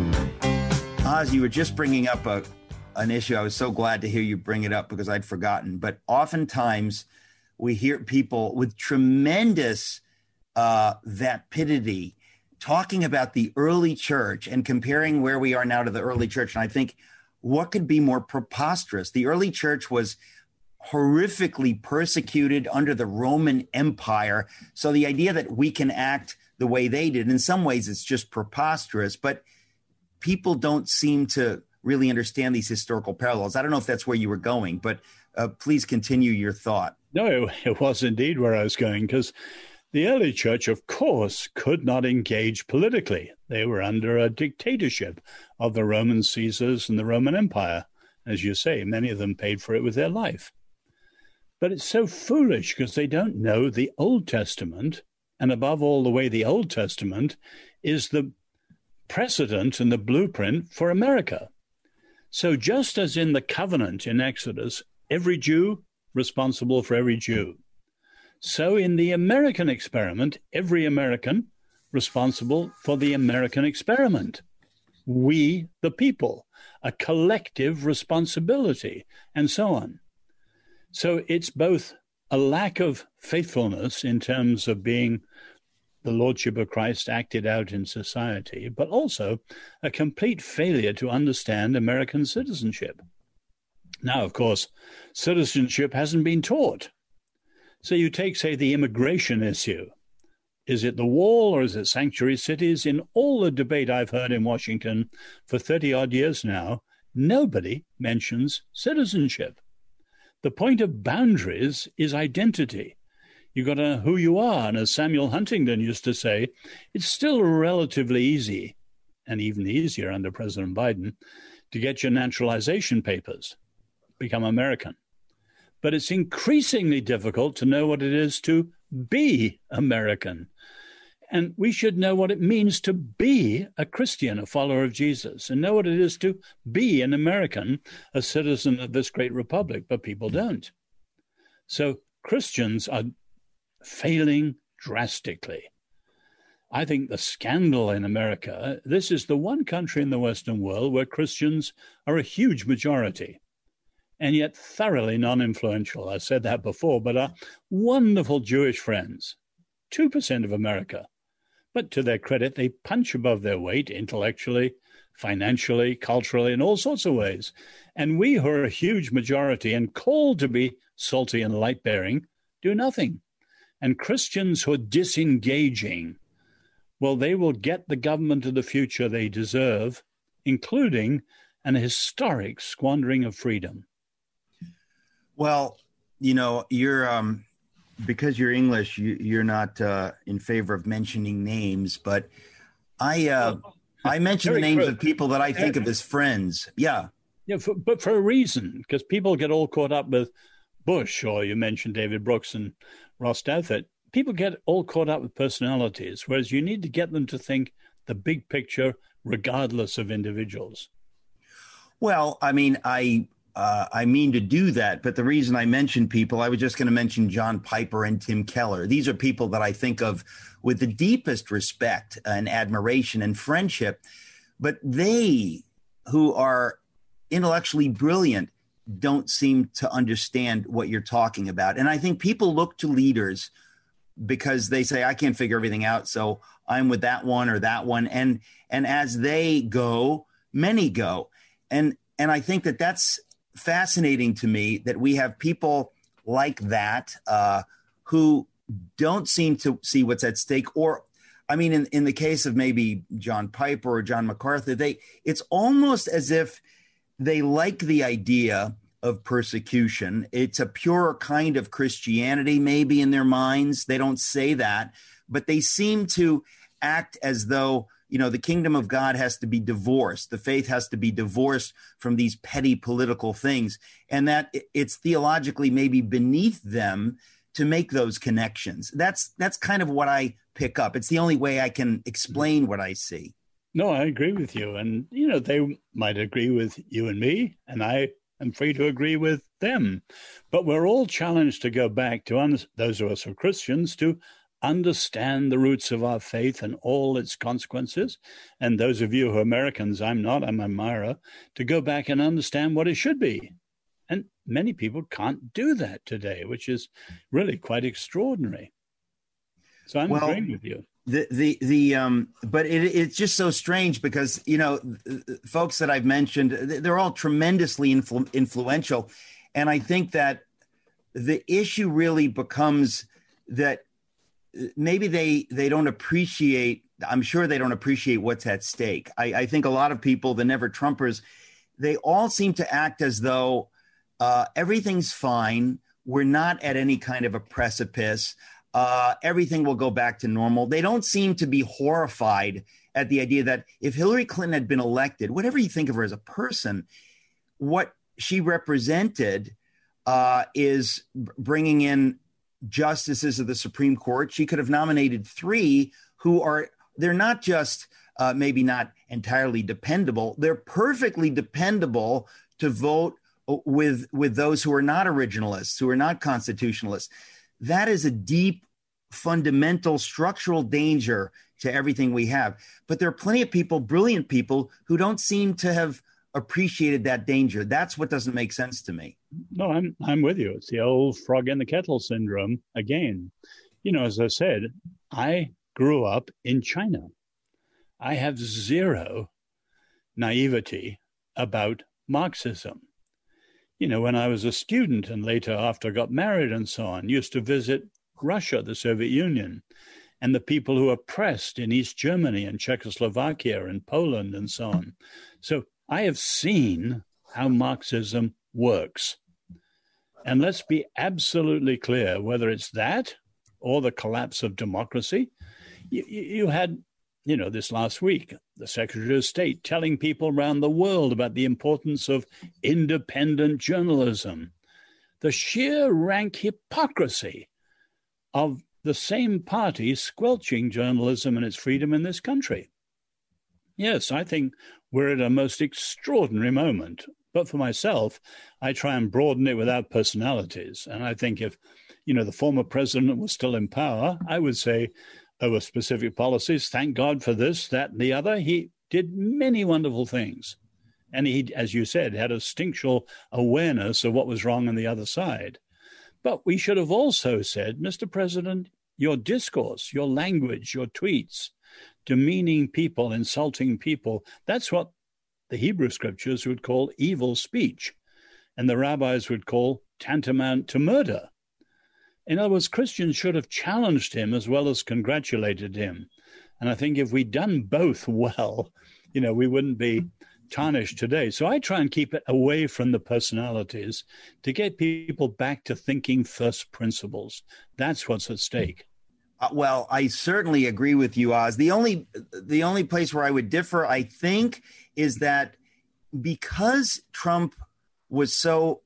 Oz, you were just bringing up a, an issue. I was so glad to hear you bring it up because I'd forgotten. But oftentimes we hear people with tremendous uh, vapidity talking about the early church and comparing where we are now to the early church. And I think what could be more preposterous? The early church was horrifically persecuted under the Roman Empire. So the idea that we can act the way they did, in some ways, it's just preposterous. But people don't seem to really understand these historical parallels. I don't know if that's where you were going, but uh, please continue your thought. No, it was indeed where I was going, because the early church, of course, could not engage politically. They were under a dictatorship of the Roman Caesars and the Roman Empire. As you say, many of them paid for it with their life. But it's so foolish because they don't know the Old Testament, and above all, the way the Old Testament is the precedent and the blueprint for America. So just as in the covenant in Exodus, every Jew responsible for every Jew, so in the American experiment, every American responsible for the American experiment. We, the people, a collective responsibility, and so on. So it's both a lack of faithfulness in terms of being the Lordship of Christ acted out in society, but also a complete failure to understand American citizenship. Now, of course, citizenship hasn't been taught. So you take, say, the immigration issue. Is it the wall or is it sanctuary cities? In all the debate I've heard in Washington for thirty-odd years now, nobody mentions citizenship. The point of boundaries is identity. You've got to know who you are. And as Samuel Huntington used to say, it's still relatively easy, and even easier under President Biden, to get your naturalization papers, become American. But it's increasingly difficult to know what it is to be American. And we should know what it means to be a Christian, a follower of Jesus, and know what it is to be an American, a citizen of this great republic, but people don't. So Christians are failing drastically. I think the scandal in America, this is the one country in the Western world where Christians are a huge majority, and yet thoroughly non-influential. I said that before, but our wonderful Jewish friends, two percent of America. But to their credit, they punch above their weight intellectually, financially, culturally, in all sorts of ways. And we, who are a huge majority and called to be salty and light-bearing, do nothing. And Christians who are disengaging, well, they will get the government of the future they deserve, including an historic squandering of freedom. Well, you know, you're... Um... because you're English, you, you're not uh, in favor of mentioning names, but I uh, I mention the names of people that I think of as friends. Yeah. Yeah, for, but for a reason, because people get all caught up with Bush, or you mentioned David Brooks and Ross Douthat. People get all caught up with personalities, whereas you need to get them to think the big picture, regardless of individuals. Well, I mean, I... Uh, I mean to do that, but the reason I mention people, I was just going to mention John Piper and Tim Keller. These are people that I think of with the deepest respect and admiration and friendship, but they who are intellectually brilliant don't seem to understand what you're talking about. And I think people look to leaders because they say, I can't figure everything out, so I'm with that one or that one. And and as they go, many go. And and I think that that's fascinating to me, that we have people like that uh, who don't seem to see what's at stake. Or, I mean, in, in the case of maybe John Piper or John MacArthur, they it's almost as if they like the idea of persecution. It's a pure kind of Christianity, maybe, in their minds. They don't say that, but they seem to act as though, you know, the kingdom of God has to be divorced. The faith has to be divorced from these petty political things, and that it's theologically maybe beneath them to make those connections. That's that's kind of what I pick up. It's the only way I can explain what I see. No, I agree with you. And, you know, they might agree with you and me, and I am free to agree with them. But we're all challenged to go back to, un- those of us who are Christians, to understand the roots of our faith and all its consequences. And those of you who are Americans, I'm not, I'm a Myra, to go back and understand what it should be. And many people can't do that today, which is really quite extraordinary. So I'm well, agreeing with you. The the the um, but it, it's just so strange because, you know, folks that I've mentioned, they're all tremendously influ- influential, and I think that the issue really becomes that maybe they they don't appreciate. I'm sure they don't appreciate what's at stake. I, I think a lot of people, the Never Trumpers, they all seem to act as though uh, everything's fine. We're not at any kind of a precipice. Uh, everything will go back to normal. They don't seem to be horrified at the idea that if Hillary Clinton had been elected, whatever you think of her as a person, what she represented uh, is bringing in justices of the Supreme Court. She could have nominated three who are, they're not just uh, maybe not entirely dependable. They're perfectly dependable to vote with, with those who are not originalists, who are not constitutionalists. That is a deep, fundamental, structural danger to everything we have. But there are plenty of people, brilliant people, who don't seem to have appreciated that danger. That's what doesn't make sense to me. No, I'm I'm with you. It's the old frog in the kettle syndrome again. You know, as I said, I grew up in China. I have zero naivety about Marxism. You know, when I was a student and later after I got married and so on, used to visit Russia, the Soviet Union, and the people who were oppressed in East Germany and Czechoslovakia and Poland and so on. So I have seen how Marxism works. And let's be absolutely clear, whether it's that or the collapse of democracy, you, you had, you know, this last week, the Secretary of State telling people around the world about the importance of independent journalism, the sheer rank hypocrisy of the same party squelching journalism and its freedom in this country. Yes, I think we're at a most extraordinary moment. But for myself, I try and broaden it without personalities. And I think if, you know, the former president was still in power, I would say, over specific policies, thank God for this, that, and the other. He did many wonderful things. And he, as you said, had a instinctual awareness of what was wrong on the other side. But we should have also said, Mister President, your discourse, your language, your tweets, demeaning people, insulting people, that's what the Hebrew scriptures would call evil speech, and the rabbis would call tantamount to murder. In other words, Christians should have challenged him as well as congratulated him. And I think if we'd done both well, you know, we wouldn't be tarnished today. So I try and keep it away from the personalities to get people back to thinking first principles. That's what's at stake. Uh, well, I certainly agree with you, Oz. The only the only place where I would differ, I think, is that because Trump was so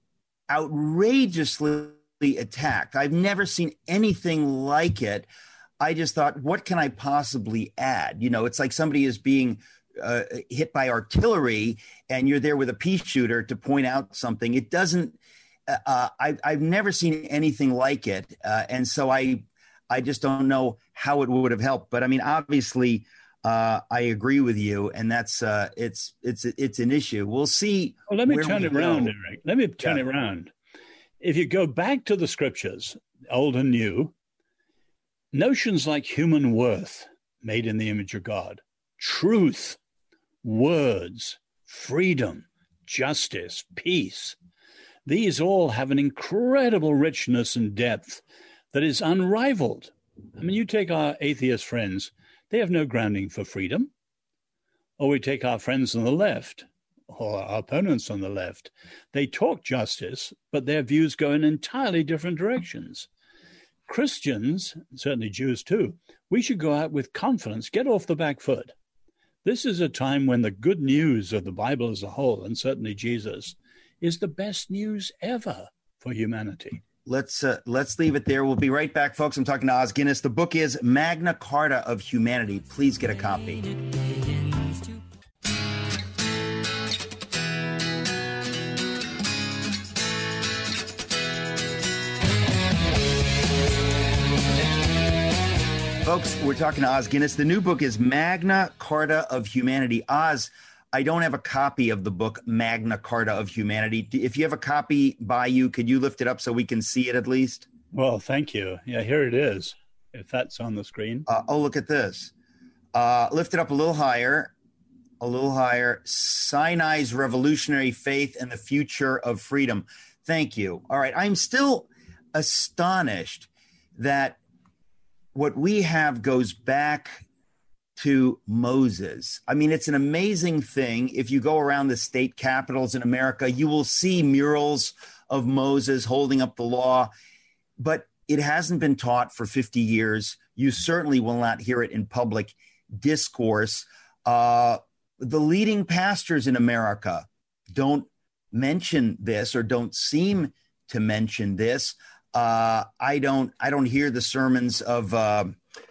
outrageously attacked, I've never seen anything like it. I just thought, what can I possibly add? You know, it's like somebody is being uh, hit by artillery and you're there with a pea shooter to point out something. It doesn't, uh, I, I've never seen anything like it. Uh, and so I, I just don't know how it would have helped. But I mean, obviously, Uh, I agree with you, and that's uh, it's it's it's an issue. We'll see. Well, let me where turn we it around, go. Eric. Let me turn Yeah. it around. If you go back to the scriptures, old and new, notions like human worth, made in the image of God, truth, words, freedom, justice, peace, these all have an incredible richness and depth that is unrivaled. I mean, you take our atheist friends, they have no grounding for freedom. Or we take our friends on the left, or our opponents on the left. They talk justice, but their views go in entirely different directions. Christians, certainly Jews too, we should go out with confidence, get off the back foot. This is a time when the good news of the Bible as a whole, and certainly Jesus, is the best news ever for humanity. Let's uh, let's leave it there. We'll be right back, folks. I'm talking to Os Guinness. The book is Magna Carta of Humanity. Please get a copy. Folks, we're talking to Os Guinness. The new book is Magna Carta of Humanity. Oz, I don't have a copy of the book Magna Carta of Humanity. If you have a copy by you, could you lift it up so we can see it at least? Well, thank you. Yeah, here it is, if that's on the screen. Uh, oh, look at this. Uh, lift it up a little higher, a little higher. Sinai's Revolutionary Faith and the Future of Freedom. Thank you. All right. I'm still astonished that what we have goes back to Moses. I mean, it's an amazing thing. If you go around the state capitals in America, you will see murals of Moses holding up the law, but it hasn't been taught for fifty years. You certainly will not hear it in public discourse. Uh, the leading pastors in America don't mention this or don't seem to mention this. Uh, I don't. I don't hear the sermons of uh,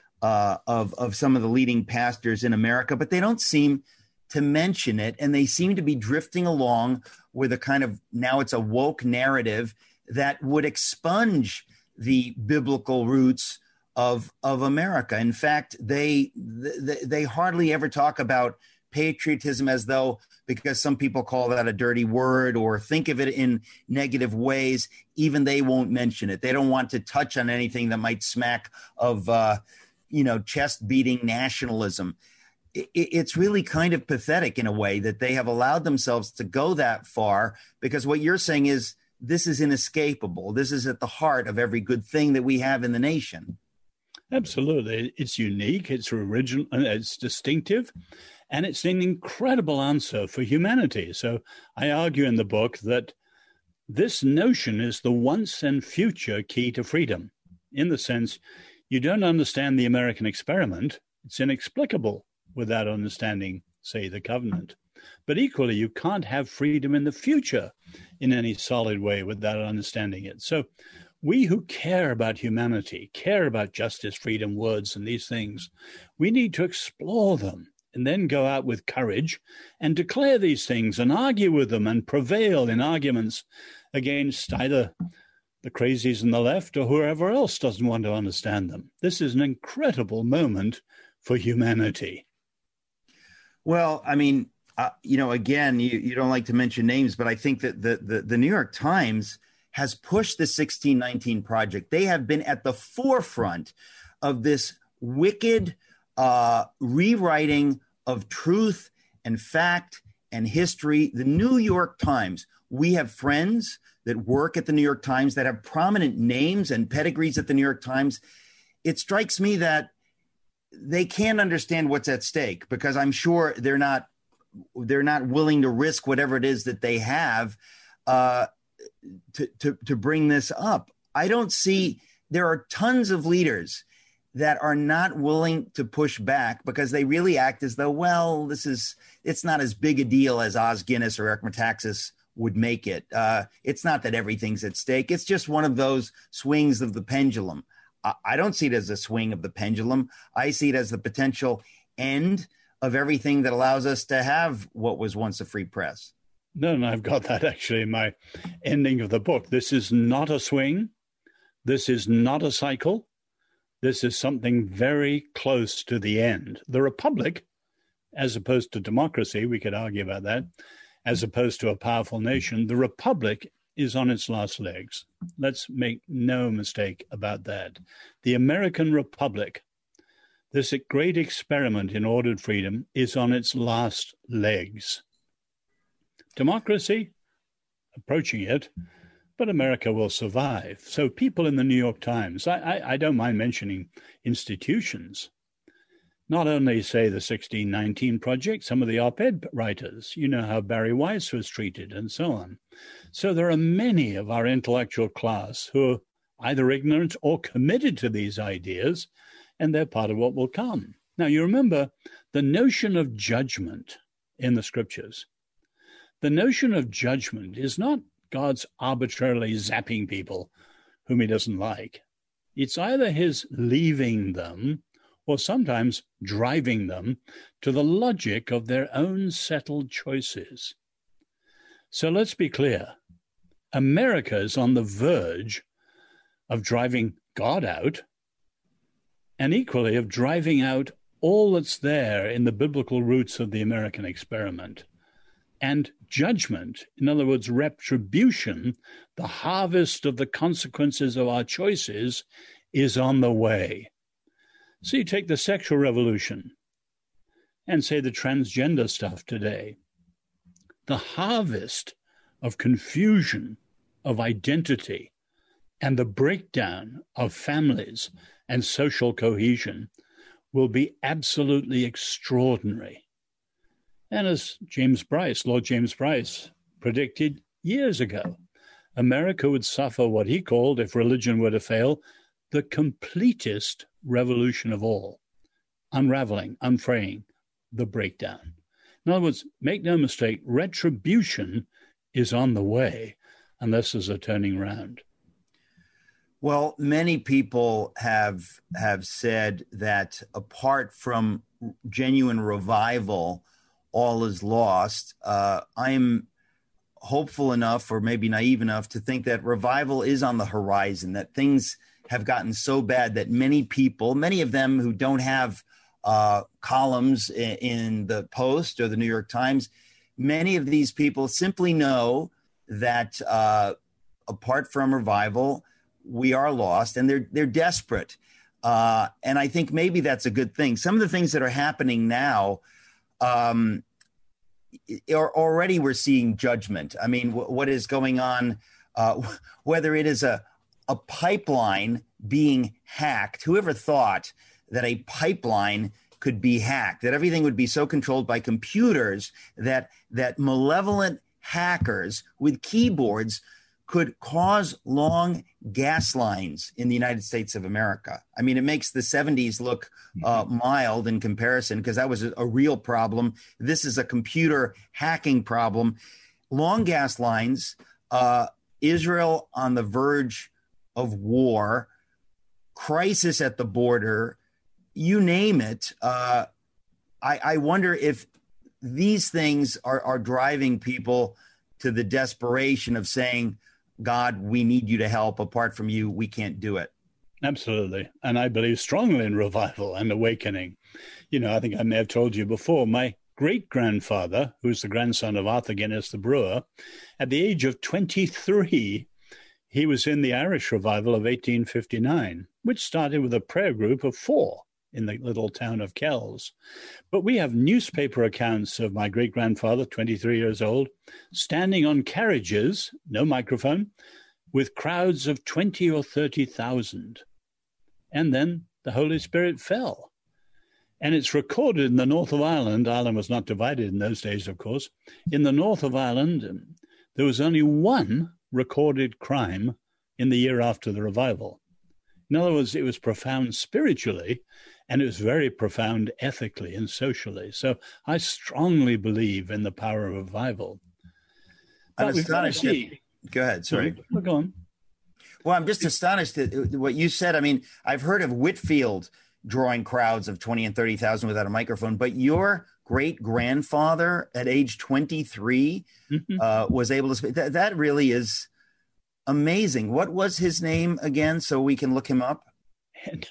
uh, of of some of the leading pastors in America, but they don't seem to mention it, and they seem to be drifting along with a kind of now it's a woke narrative that would expunge the biblical roots of of America. In fact, they they, they hardly ever talk about patriotism, as though, because some people call that a dirty word or think of it in negative ways, even they won't mention it. They don't want to touch on anything that might smack of, uh, you know, chest beating nationalism. It, it's really kind of pathetic in a way that they have allowed themselves to go that far, because what you're saying is this is inescapable. This is at the heart of every good thing that we have in the nation. Absolutely. It's unique, it's original, it's distinctive, and it's an incredible answer for humanity. So I argue in the book that this notion is the once and future key to freedom, in the sense you don't understand the American experiment. It's inexplicable without understanding, say, the covenant. But equally, you can't have freedom in the future in any solid way without understanding it. So we who care about humanity, care about justice, freedom, words, and these things, we need to explore them and then go out with courage and declare these things and argue with them and prevail in arguments against either the crazies on the left or whoever else doesn't want to understand them. This is an incredible moment for humanity. Well, I mean, uh, you know, again, you, you don't like to mention names, but I think that the, the, the New York Times has pushed the sixteen nineteen Project. They have been at the forefront of this wicked uh, rewriting of truth and fact and history. The New York Times, we have friends that work at the New York Times that have prominent names and pedigrees at the New York Times. It strikes me that they can't understand what's at stake, because I'm sure they're not they're not willing to risk whatever it is that they have uh, to, to, to bring this up. I don't see, there are tons of leaders that are not willing to push back because they really act as though, well, this is, it's not as big a deal as Os Guinness or Eric Metaxas would make it. Uh, it's not that everything's at stake. It's just one of those swings of the pendulum. I, I don't see it as a swing of the pendulum. I see it as the potential end of everything that allows us to have what was once a free press. No, no, I've got that actually in my ending of the book. This is not a swing. This is not a cycle. This is something very close to the end. The republic, as opposed to democracy, we could argue about that, as opposed to a powerful nation, the republic is on its last legs. Let's make no mistake about that. The American Republic, this great experiment in ordered freedom, is on its last legs. Democracy, approaching it, but America will survive. So people in the New York Times, I, I, I don't mind mentioning institutions, not only, say, the sixteen nineteen Project, some of the op-ed writers, you know how Barry Weiss was treated and so on. So there are many of our intellectual class who are either ignorant or committed to these ideas, and they're part of what will come. Now, you remember the notion of judgment in the scriptures. The notion of judgment is not God's arbitrarily zapping people whom he doesn't like. It's either his leaving them or sometimes driving them to the logic of their own settled choices. So let's be clear. America is on the verge of driving God out, and equally of driving out all that's there in the biblical roots of the American experiment. And judgment, in other words, retribution, the harvest of the consequences of our choices, is on the way. So you take the sexual revolution and say the transgender stuff today. The harvest of confusion, of identity, and the breakdown of families and social cohesion will be absolutely extraordinary. And as James Bryce, Lord James Bryce, predicted years ago, America would suffer what he called, if religion were to fail, the completest revolution of all, unraveling, unfraying, the breakdown. In other words, make no mistake, retribution is on the way unless there's a turning round. Well, many people have have said that apart from genuine revival, all is lost. Uh, I'm hopeful enough, or maybe naive enough, to think that revival is on the horizon, that things have gotten so bad that many people, many of them who don't have uh, columns in, in the Post or the New York Times, many of these people simply know that uh, apart from revival, we are lost, and they're they're desperate. Uh, and I think maybe that's a good thing. Some of the things that are happening now, um, are already we're seeing judgment. I mean, w- what is going on, uh, whether it is a a pipeline being hacked. Whoever thought that a pipeline could be hacked, that everything would be so controlled by computers that that malevolent hackers with keyboards could cause long gas lines in the United States of America. I mean, it makes the seventies look uh, mild in comparison, because that was a, a real problem. This is a computer hacking problem. Long gas lines, uh, Israel on the verge of war, crisis at the border, you name it. Uh, I, I wonder if these things are, are driving people to the desperation of saying, God, we need you to help. Apart from you, we can't do it. Absolutely. And I believe strongly in revival and awakening. You know, I think I may have told you before, my great-grandfather, who's the grandson of Arthur Guinness the brewer, at the age of twenty-three, he was in the Irish revival of eighteen fifty-nine, which started with a prayer group of four in the little town of Kells. But we have newspaper accounts of my great-grandfather, twenty-three years old, standing on carriages, no microphone, with crowds of twenty or thirty thousand. And then the Holy Spirit fell. And it's recorded in the north of Ireland. Ireland was not divided in those days, of course. In the north of Ireland, there was only one recorded crime in the year after the revival. In other words, it was profound spiritually, and it was very profound ethically and socially. So I strongly believe in the power of revival. I'm astonished. That, go ahead. Sorry. No, go on. Well, I'm just astonished at what you said. I mean, I've heard of Whitfield drawing crowds of twenty and thirty thousand without a microphone, but your great grandfather at age twenty-three mm-hmm. uh, was able to speak. That, that really is amazing. What was his name again, so we can look him up?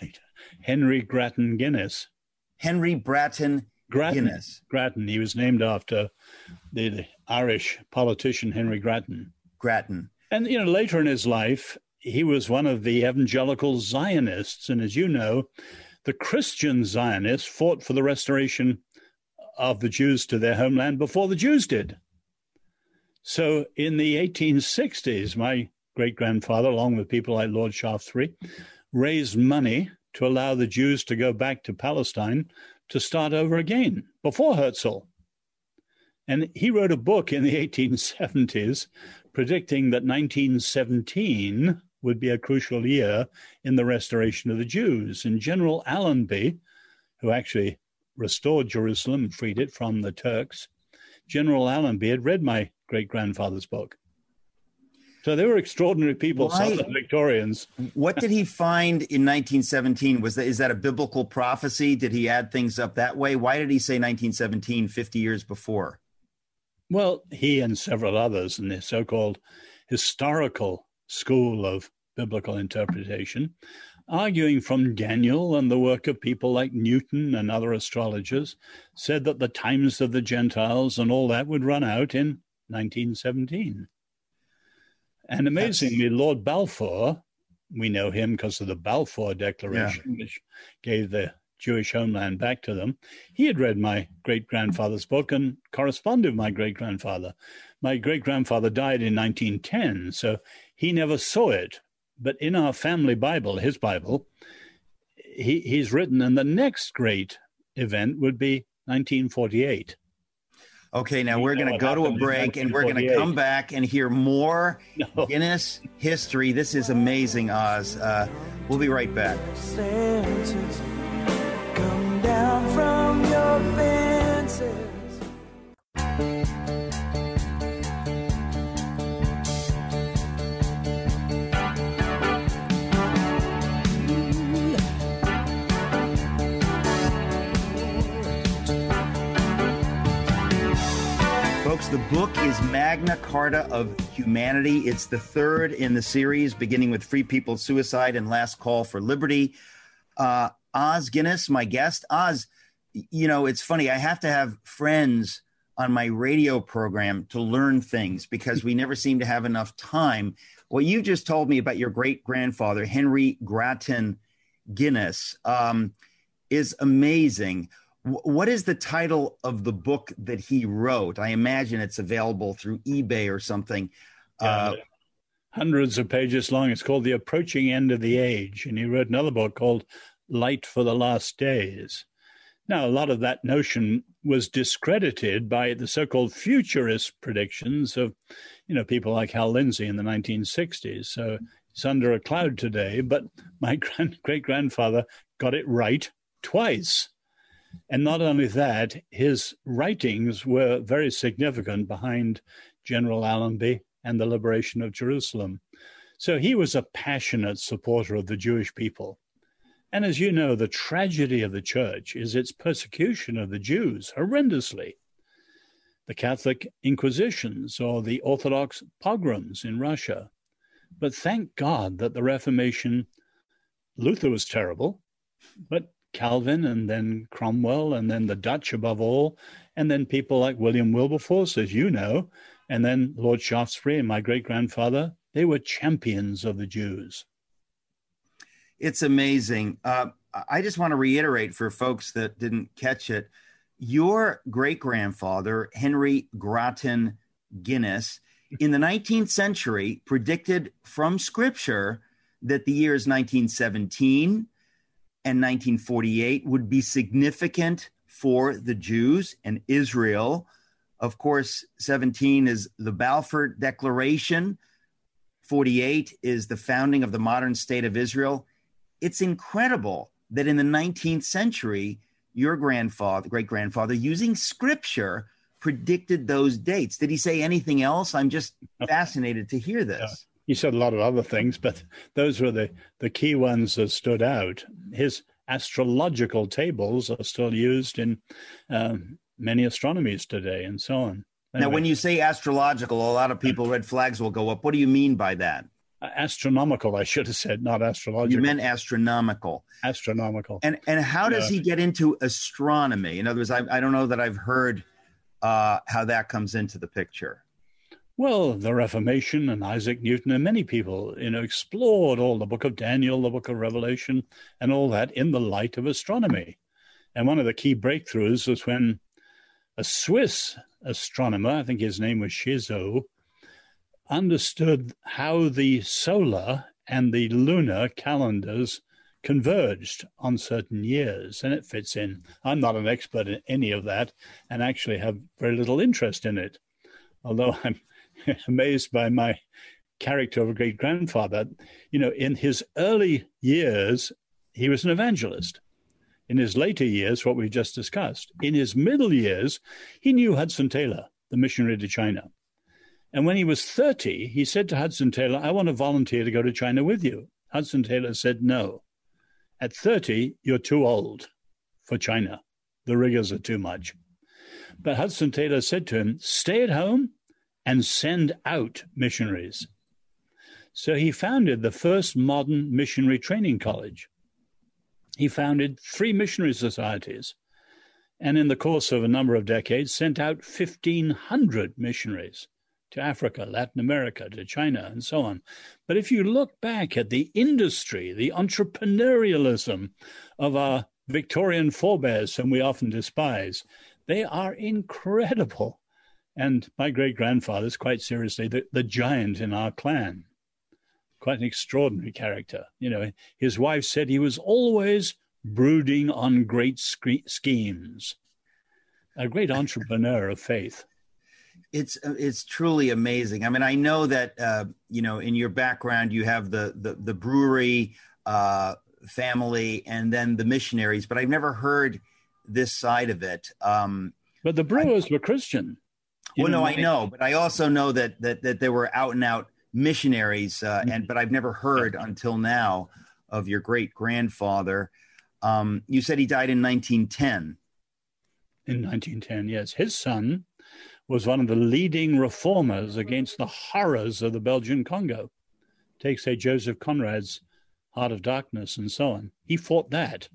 Henry Grattan Guinness. Henry Bratton Grattan, Guinness. Grattan. He was named after the, the Irish politician Henry Grattan. Grattan. And, you know, later in his life, he was one of the evangelical Zionists. And as you know, the Christian Zionists fought for the restoration of the Jews to their homeland before the Jews did. So in the eighteen sixties, my great-grandfather, along with people like Lord Shaftesbury, raised money to allow the Jews to go back to Palestine to start over again, before Herzl. And he wrote a book in the eighteen seventies predicting that nineteen seventeen would be a crucial year in the restoration of the Jews. And General Allenby, who actually restored Jerusalem and freed it from the Turks, General Allenby had read my great-grandfather's book. So they were extraordinary people, Why? Southern Victorians. What did he find in nineteen seventeen? Was that, is that a biblical prophecy? Did he add things up that way? Why did he say nineteen seventeen, fifty years before? Well, he and several others in the so-called historical school of biblical interpretation, arguing from Daniel and the work of people like Newton and other astrologers, said that the times of the Gentiles and all that would run out in nineteen seventeen. And amazingly, That's... Lord Balfour, we know him because of the Balfour Declaration, yeah. which gave the Jewish homeland back to them. He had read my great-grandfather's book and corresponded with my great-grandfather. My great-grandfather died in nineteen ten, so he never saw it. But in our family Bible, his Bible, he, he's written, and the next great event would be nineteen forty-eight. Okay, now we're going to go to a break, and we're going to come back and hear more no. Guinness history. This is amazing, Oz. Uh, we'll be right back. Come down from your fences. Folks, the book is Magna Carta of Humanity. It's the third in the series, beginning with Free People's Suicide and Last Call for Liberty. Uh, Oz Guinness, my guest. Oz, you know, it's funny. I have to have friends on my radio program to learn things because we never seem to have enough time. What you just told me about your great-grandfather, Henry Grattan Guinness, um, is amazing. What is the title of the book that he wrote? I imagine it's available through eBay or something. Yeah, uh, hundreds of pages long. It's called The Approaching End of the Age. And he wrote another book called Light for the Last Days. Now, a lot of that notion was discredited by the so-called futurist predictions of, you know, people like Hal Lindsey in the nineteen sixties. So it's under a cloud today. But my grand, great-grandfather got it right twice. And not only that, his writings were very significant behind General Allenby and the liberation of Jerusalem. So he was a passionate supporter of the Jewish people. And as you know, the tragedy of the church is its persecution of the Jews horrendously. The Catholic Inquisitions or the Orthodox pogroms in Russia. But thank God that the Reformation, Luther was terrible, but Calvin and then Cromwell and then the Dutch above all, and then people like William Wilberforce, as you know, and then Lord Shaftesbury and my great-grandfather, they were champions of the Jews. It's amazing. Uh, I just want to reiterate for folks that didn't catch it, your great-grandfather, Henry Grattan Guinness, in the nineteenth century predicted from Scripture that the years nineteen seventeen and nineteen forty-eight would be significant for the Jews and Israel. Of course, seventeen is the Balfour Declaration. forty-eight is the founding of the modern state of Israel. It's incredible that in the nineteenth century, your grandfather, great-grandfather, using Scripture, predicted those dates. Did he say anything else? I'm just fascinated to hear this. Yeah. He said a lot of other things, but those were the, the key ones that stood out. His astrological tables are still used in um, many astronomies today and so on. Anyway. Now, when you say astrological, a lot of people, red flags will go up. What do you mean by that? Astronomical, I should have said, not astrological. You meant astronomical. Astronomical. And and how does yeah. he get into astronomy? In other words, I, I don't know that I've heard uh, how that comes into the picture. Well, the Reformation and Isaac Newton and many people, you know, explored all the book of Daniel, the book of Revelation, and all that in the light of astronomy. And one of the key breakthroughs was when a Swiss astronomer, I think his name was Chézeau, understood how the solar and the lunar calendars converged on certain years, and it fits in. I'm not an expert in any of that and actually have very little interest in it, although I'm amazed by my character of a great-grandfather. You know, in his early years, he was an evangelist. In his later years, what we've just discussed. In his middle years, he knew Hudson Taylor, the missionary to China. And when he was thirty, he said to Hudson Taylor, I want to volunteer to go to China with you. Hudson Taylor said, no. At thirty, you're too old for China. The rigors are too much. But Hudson Taylor said to him, stay at home and send out missionaries. So he founded the first modern missionary training college. He founded three missionary societies, and in the course of a number of decades, sent out fifteen hundred missionaries to Africa, Latin America, to China, and so on. But if you look back at the industry, the entrepreneurialism of our Victorian forebears, whom we often despise, they are incredible. And my great-grandfather is quite seriously the, the giant in our clan. Quite an extraordinary character. You know, his wife said he was always brooding on great sc- schemes. A great entrepreneur of faith. It's it's truly amazing. I mean, I know that uh, you know, in your background you have the the, the brewery uh, family and then the missionaries, but I've never heard this side of it. Um, but the brewers I, were Christian. Well, know, no, I know, but I also know that that that they were out and out missionaries, uh, mm-hmm. and but I've never heard until now of your great grandfather. Um, you said he died in nineteen ten. In nineteen ten, yes. His son was one of the leading reformers against the horrors of the Belgian Congo. Take, say, Joseph Conrad's Heart of Darkness and so on. He fought that,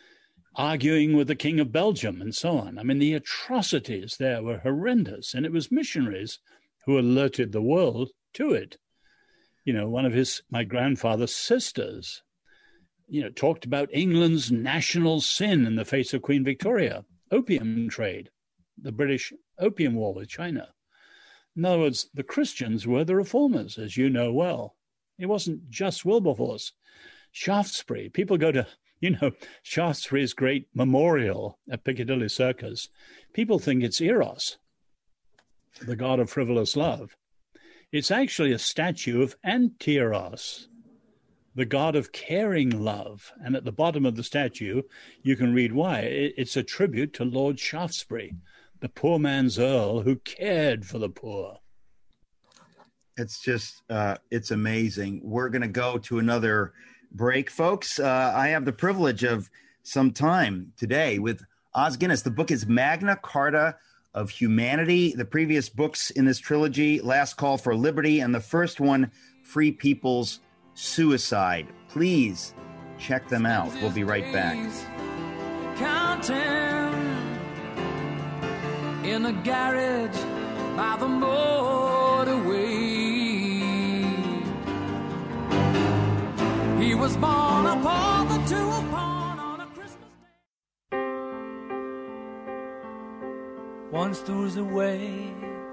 arguing with the King of Belgium and so on. I mean, the atrocities there were horrendous, and it was missionaries who alerted the world to it. You know, one of his, my grandfather's sisters, you know, talked about England's national sin in the face of Queen Victoria, opium trade, the British Opium War with China. In other words, the Christians were the reformers, as you know well. It wasn't just Wilberforce. Shaftesbury, people go to, you know, Shaftesbury's great memorial at Piccadilly Circus. People think it's Eros, the god of frivolous love. It's actually a statue of Anti-Eros, the god of caring love. And at the bottom of the statue, you can read why. It's a tribute to Lord Shaftesbury, the poor man's earl who cared for the poor. It's just, uh, it's amazing. We're going to go to another break, folks. Uh, I have the privilege of some time today with Os Guinness. The book is Magna Carta of Humanity. The previous books in this trilogy, Last Call for Liberty, and the first one, Free People's Suicide. Please check them out. We'll be right back. Counting in a garage by the motorway. He was born upon the two upon on a Christmas day. Once there's a way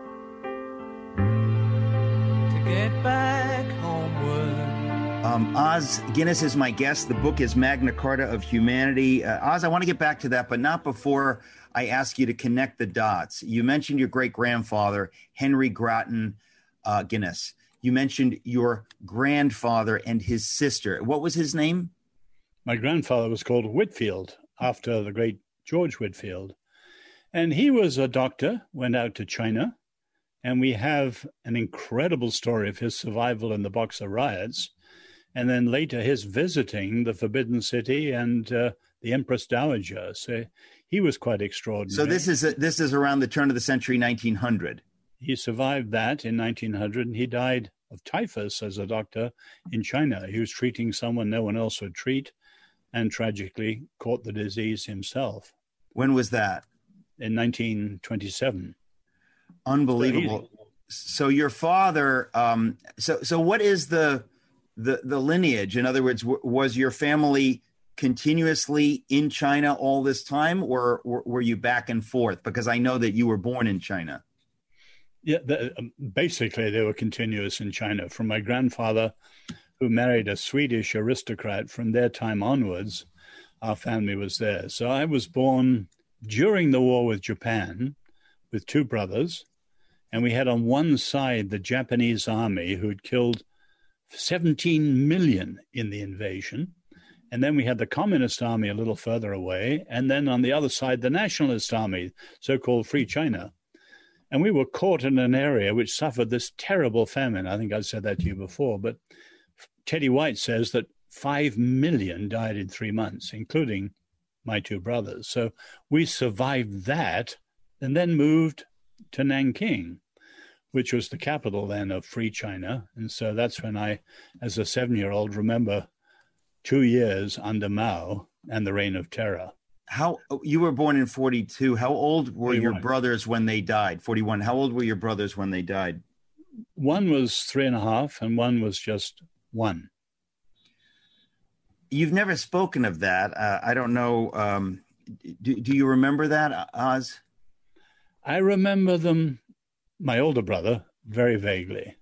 to get back homeward. Um, Os Guinness is my guest. The book is Magna Carta of Humanity. Uh, Os, I want to get back to that, but not before I ask you to connect the dots. You mentioned your great-grandfather, Henry Grattan uh, Guinness. You mentioned your grandfather and his sister. What was his name? My grandfather was called Whitfield, after the great George Whitfield. And he was a doctor, went out to China, and we have an incredible story of his survival in the Boxer riots, and then later his visiting the Forbidden City and uh, the Empress Dowager. So he was quite extraordinary. So this is a, this is around the turn of the century, nineteen hundred. He survived that in nineteen hundred, and he died of typhus as a doctor in China. He was treating someone no one else would treat and tragically caught the disease himself. When was that? In nineteen twenty-seven. Unbelievable. So, so your father, um, so so what is the, the, the lineage? In other words, w- was your family continuously in China all this time, or, or were you back and forth? Because I know that you were born in China. Yeah, the, um, basically they were continuous in China. From my grandfather, who married a Swedish aristocrat, from their time onwards, our family was there. So I was born during the war with Japan with two brothers, and we had on one side the Japanese army who'd killed seventeen million in the invasion. And then we had the Communist Army a little further away. And then on the other side, the Nationalist Army, so-called Free China. And we were caught in an area which suffered this terrible famine. I think I said that to you before. But Teddy White says that five million died in three months, including my two brothers. So we survived that and then moved to Nanking, which was the capital then of Free China. And so that's when I, as a seven-year-old, remember two years under Mao and the Reign of Terror. How you were born in forty-two. How old were forty-one. Your brothers when they died? forty-one. How old were your brothers when they died? One was three and a half, and one was just one. You've never spoken of that. Uh, I don't know. Um, do, do you remember that, Oz? I remember them, my older brother, very vaguely.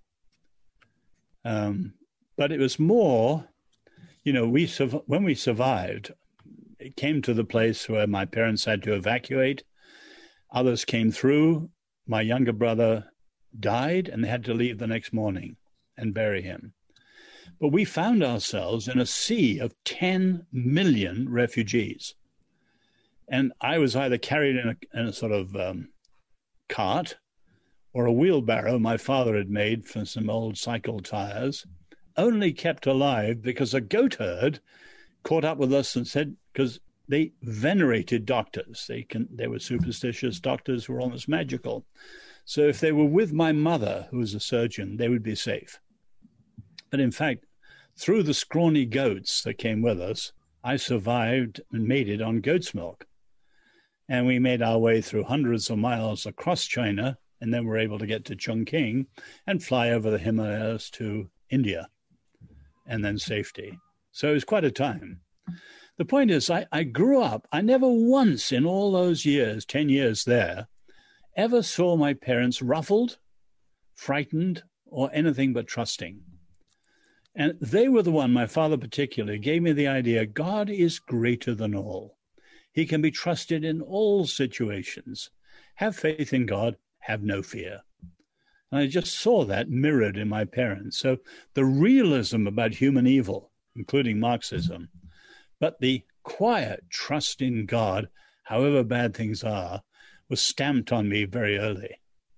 Um, but it was more, you know, we when we survived, it came to the place where my parents had to evacuate. Others came through. My younger brother died, and they had to leave the next morning and bury him. But we found ourselves in a sea of ten million refugees. And I was either carried in a, in a sort of um, cart or a wheelbarrow my father had made from some old cycle tires, only kept alive because a goat herd caught up with us and said, because they venerated doctors. They can, they were superstitious. Doctors were almost magical. So if they were with my mother, who was a surgeon, they would be safe. But in fact, through the scrawny goats that came with us, I survived and made it on goat's milk. And we made our way through hundreds of miles across China, and then were able to get to Chongqing and fly over the Himalayas to India, and then safety. So it was quite a time. The point is, I, I grew up, I never once in all those years, ten years there, ever saw my parents ruffled, frightened, or anything but trusting. And they were the one, my father particularly, gave me the idea, God is greater than all. He can be trusted in all situations. Have faith in God, have no fear. And I just saw that mirrored in my parents. So the realism about human evil, including Marxism, but the quiet trust in God, however bad things are, was stamped on me very early.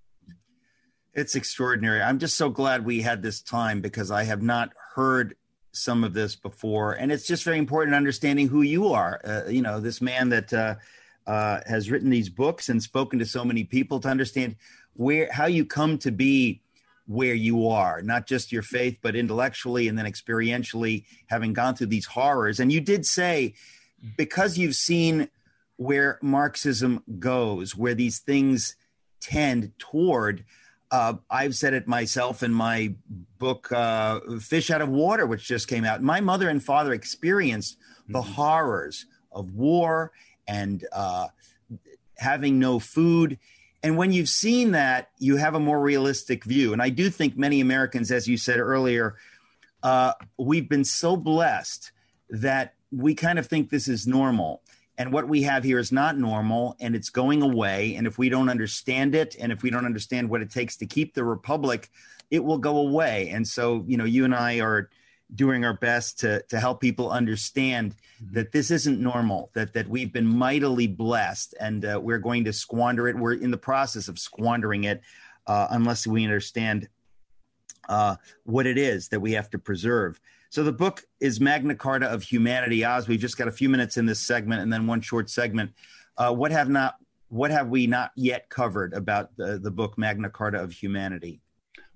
It's extraordinary. I'm just so glad we had this time because I have not heard some of this before. And it's just very important understanding who you are. Uh, you know, this man that uh, uh, has written these books and spoken to so many people, to understand where, how you come to be where you are, not just your faith, but intellectually and then experientially, having gone through these horrors. And you did say, because you've seen where Marxism goes, where these things tend toward, uh, I've said it myself in my book, uh, Fish Out of Water, which just came out. My mother and father experienced the mm-hmm. horrors of war and uh, having no food. And when you've seen that, you have a more realistic view. And I do think many Americans, as you said earlier, uh, we've been so blessed that we kind of think this is normal. And what we have here is not normal, and it's going away. And if we don't understand it, and if we don't understand what it takes to keep the republic, it will go away. And so, you know, you and I are doing our best to to help people understand mm-hmm. that this isn't normal, that that we've been mightily blessed, and uh, we're going to squander it. We're in the process of squandering it uh, unless we understand uh, what it is that we have to preserve. So the book is Magna Carta of Humanity. Oz, we've just got a few minutes in this segment and then one short segment. Uh, what have not, what have we not yet covered about the, the book Magna Carta of Humanity?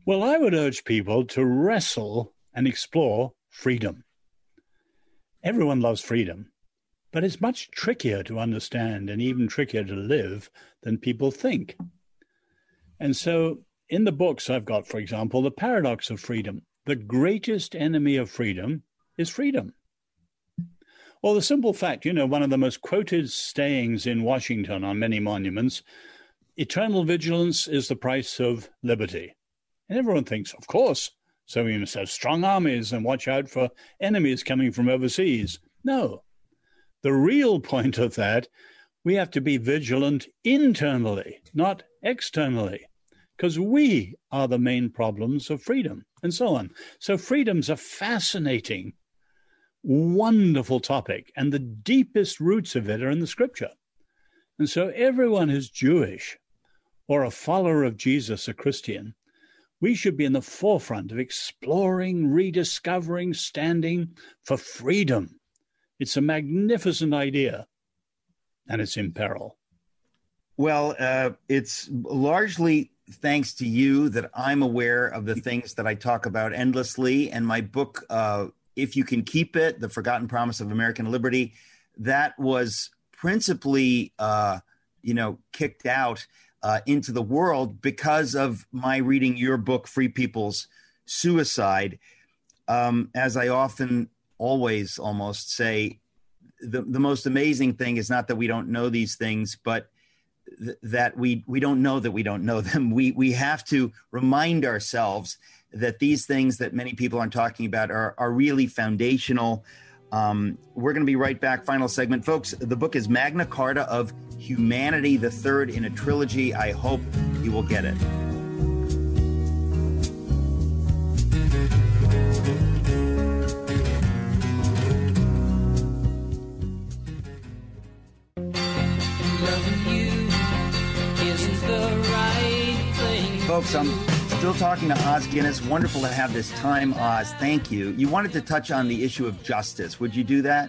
Well, I would urge people to wrestle and explore freedom. Everyone loves freedom, but it's much trickier to understand and even trickier to live than people think. And so in the books I've got, for example, The Paradox of Freedom. The greatest enemy of freedom is freedom. Well, the simple fact, you know, one of the most quoted sayings in Washington on many monuments, eternal vigilance is the price of liberty. And everyone thinks, of course, so we must have strong armies and watch out for enemies coming from overseas. No. The real point of that, we have to be vigilant internally, not externally, because we are the main problems of freedom and so on. So freedom's a fascinating, wonderful topic, and the deepest roots of it are in the scripture. And so everyone who's Jewish or a follower of Jesus, a Christian, we should be in the forefront of exploring, rediscovering, standing for freedom. It's a magnificent idea, and it's in peril. Well, uh, it's largely thanks to you that I'm aware of the things that I talk about endlessly. And my book, uh, If You Can Keep It, The Forgotten Promise of American Liberty, that was principally, uh, you know, kicked out uh, into the world because of my reading your book, Free People's Suicide. Um, as I often, always almost say, the, the most amazing thing is not that we don't know these things, but th- that we we don't know that we don't know them. We we have to remind ourselves that these things that many people aren't talking about are, are really foundational. Um, we're going to be right back. Final segment. Folks, the book is Magna Carta of Humanity, the third in a trilogy. I hope you will get it. Folks, I'm still talking to Os Guinness. Wonderful to have this time, Os. Thank you. You wanted to touch on the issue of justice. Would you do that?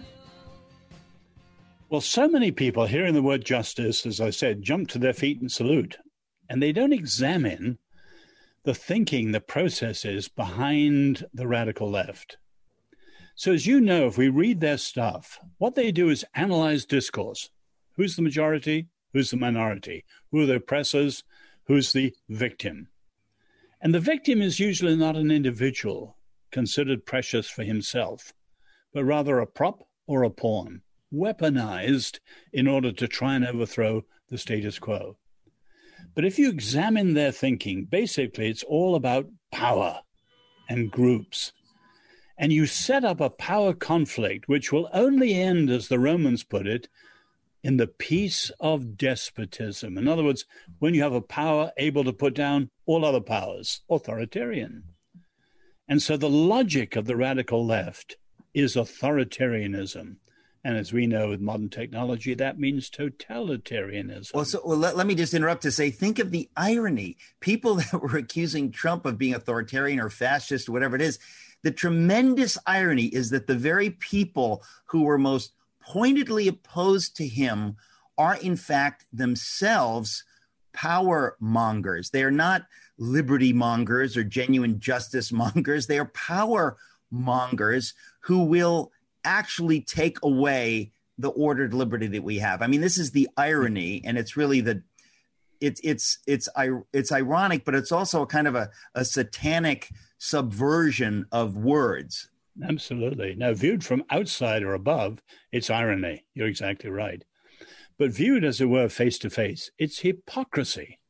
Well, so many people hearing the word justice, as I said, jump to their feet and salute. And they don't examine the thinking, the processes behind the radical left. So as you know, if we read their stuff, what they do is analyze discourse. Who's the majority? Who's the minority? Who are the oppressors? Who's the victim? And the victim is usually not an individual considered precious for himself, but rather a prop or a pawn, weaponized in order to try and overthrow the status quo. But if you examine their thinking, basically it's all about power and groups. And you set up a power conflict which will only end, as the Romans put it, in the peace of despotism. In other words, when you have a power able to put down all other powers, authoritarian. And so the logic of the radical left is authoritarianism. And as we know with modern technology, that means totalitarianism. Well, so well, let, let me just interrupt to say, think of the irony. People that were accusing Trump of being authoritarian or fascist, whatever it is, the tremendous irony is that the very people who were most pointedly opposed to him are in fact themselves power mongers. They are not liberty mongers or genuine justice mongers. They are power mongers who will actually take away the ordered liberty that we have. I mean, this is the irony, and it's really the it's it's it's it's ironic, but it's also a kind of a, a satanic subversion of words. Absolutely. Now, viewed from outside or above, it's irony. You're exactly right. But viewed, as it were, face to face, it's hypocrisy.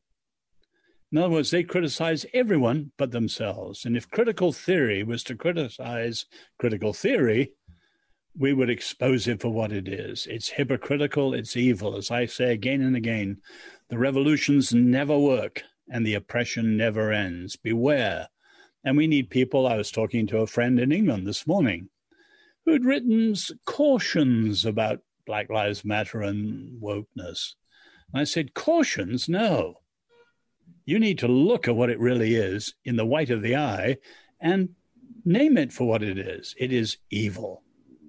In other words, they criticize everyone but themselves. And if critical theory was to criticize critical theory, we would expose it for what it is. It's hypocritical. It's evil. As I say again and again, the revolutions never work and the oppression never ends. Beware. And we need people. I was talking to a friend in England this morning who had written cautions about Black Lives Matter and wokeness. And I said, cautions? No. You need to look at what it really is in the white of the eye and name it for what it is. It is evil.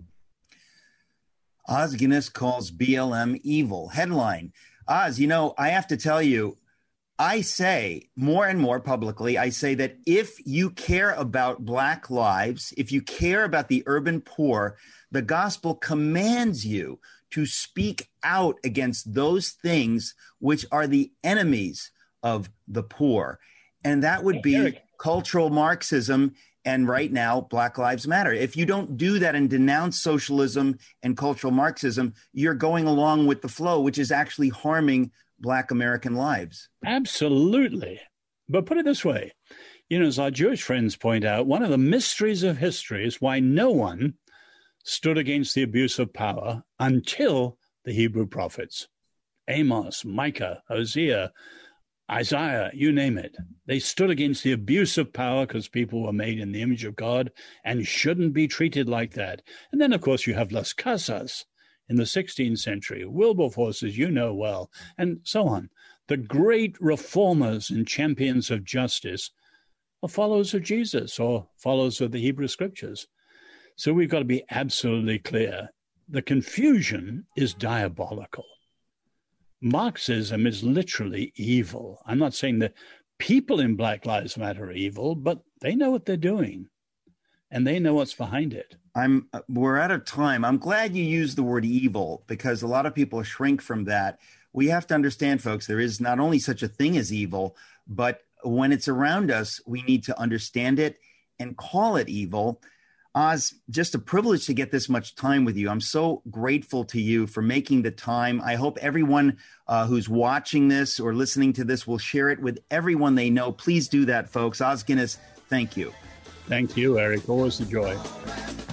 Os Guinness calls B L M evil. Headline. Oz, you know, I have to tell you, I say more and more publicly, I say that if you care about Black lives, if you care about the urban poor, the gospel commands you to speak out against those things which are the enemies of the poor. And that would be Eric. cultural Marxism. And right now, Black Lives Matter. If you don't do that and denounce socialism and cultural Marxism, you're going along with the flow, which is actually harming Black American lives. Absolutely. But put it this way, you know, as our Jewish friends point out, one of the mysteries of history is why no one stood against the abuse of power until the Hebrew prophets. Amos, Micah, Hosea, Isaiah, you name it. They stood against the abuse of power because people were made in the image of God and shouldn't be treated like that. And then, of course, you have Las Casas in the sixteenth century, Wilberforce, as you know well, and so on. The great reformers and champions of justice are followers of Jesus or followers of the Hebrew Scriptures. So we've got to be absolutely clear. The confusion is diabolical. Marxism is literally evil. I'm not saying that people in Black Lives Matter are evil, but they know what they're doing, and they know what's behind it. I'm. We're out of time. I'm glad you used the word evil because a lot of people shrink from that. We have to understand, folks, there is not only such a thing as evil, but when it's around us, we need to understand it and call it evil. Oz, just a privilege to get this much time with you. I'm so grateful to you for making the time. I hope everyone uh, who's watching this or listening to this will share it with everyone they know. Please do that, folks. Os Guinness, thank you. Thank you, Eric. Always a joy.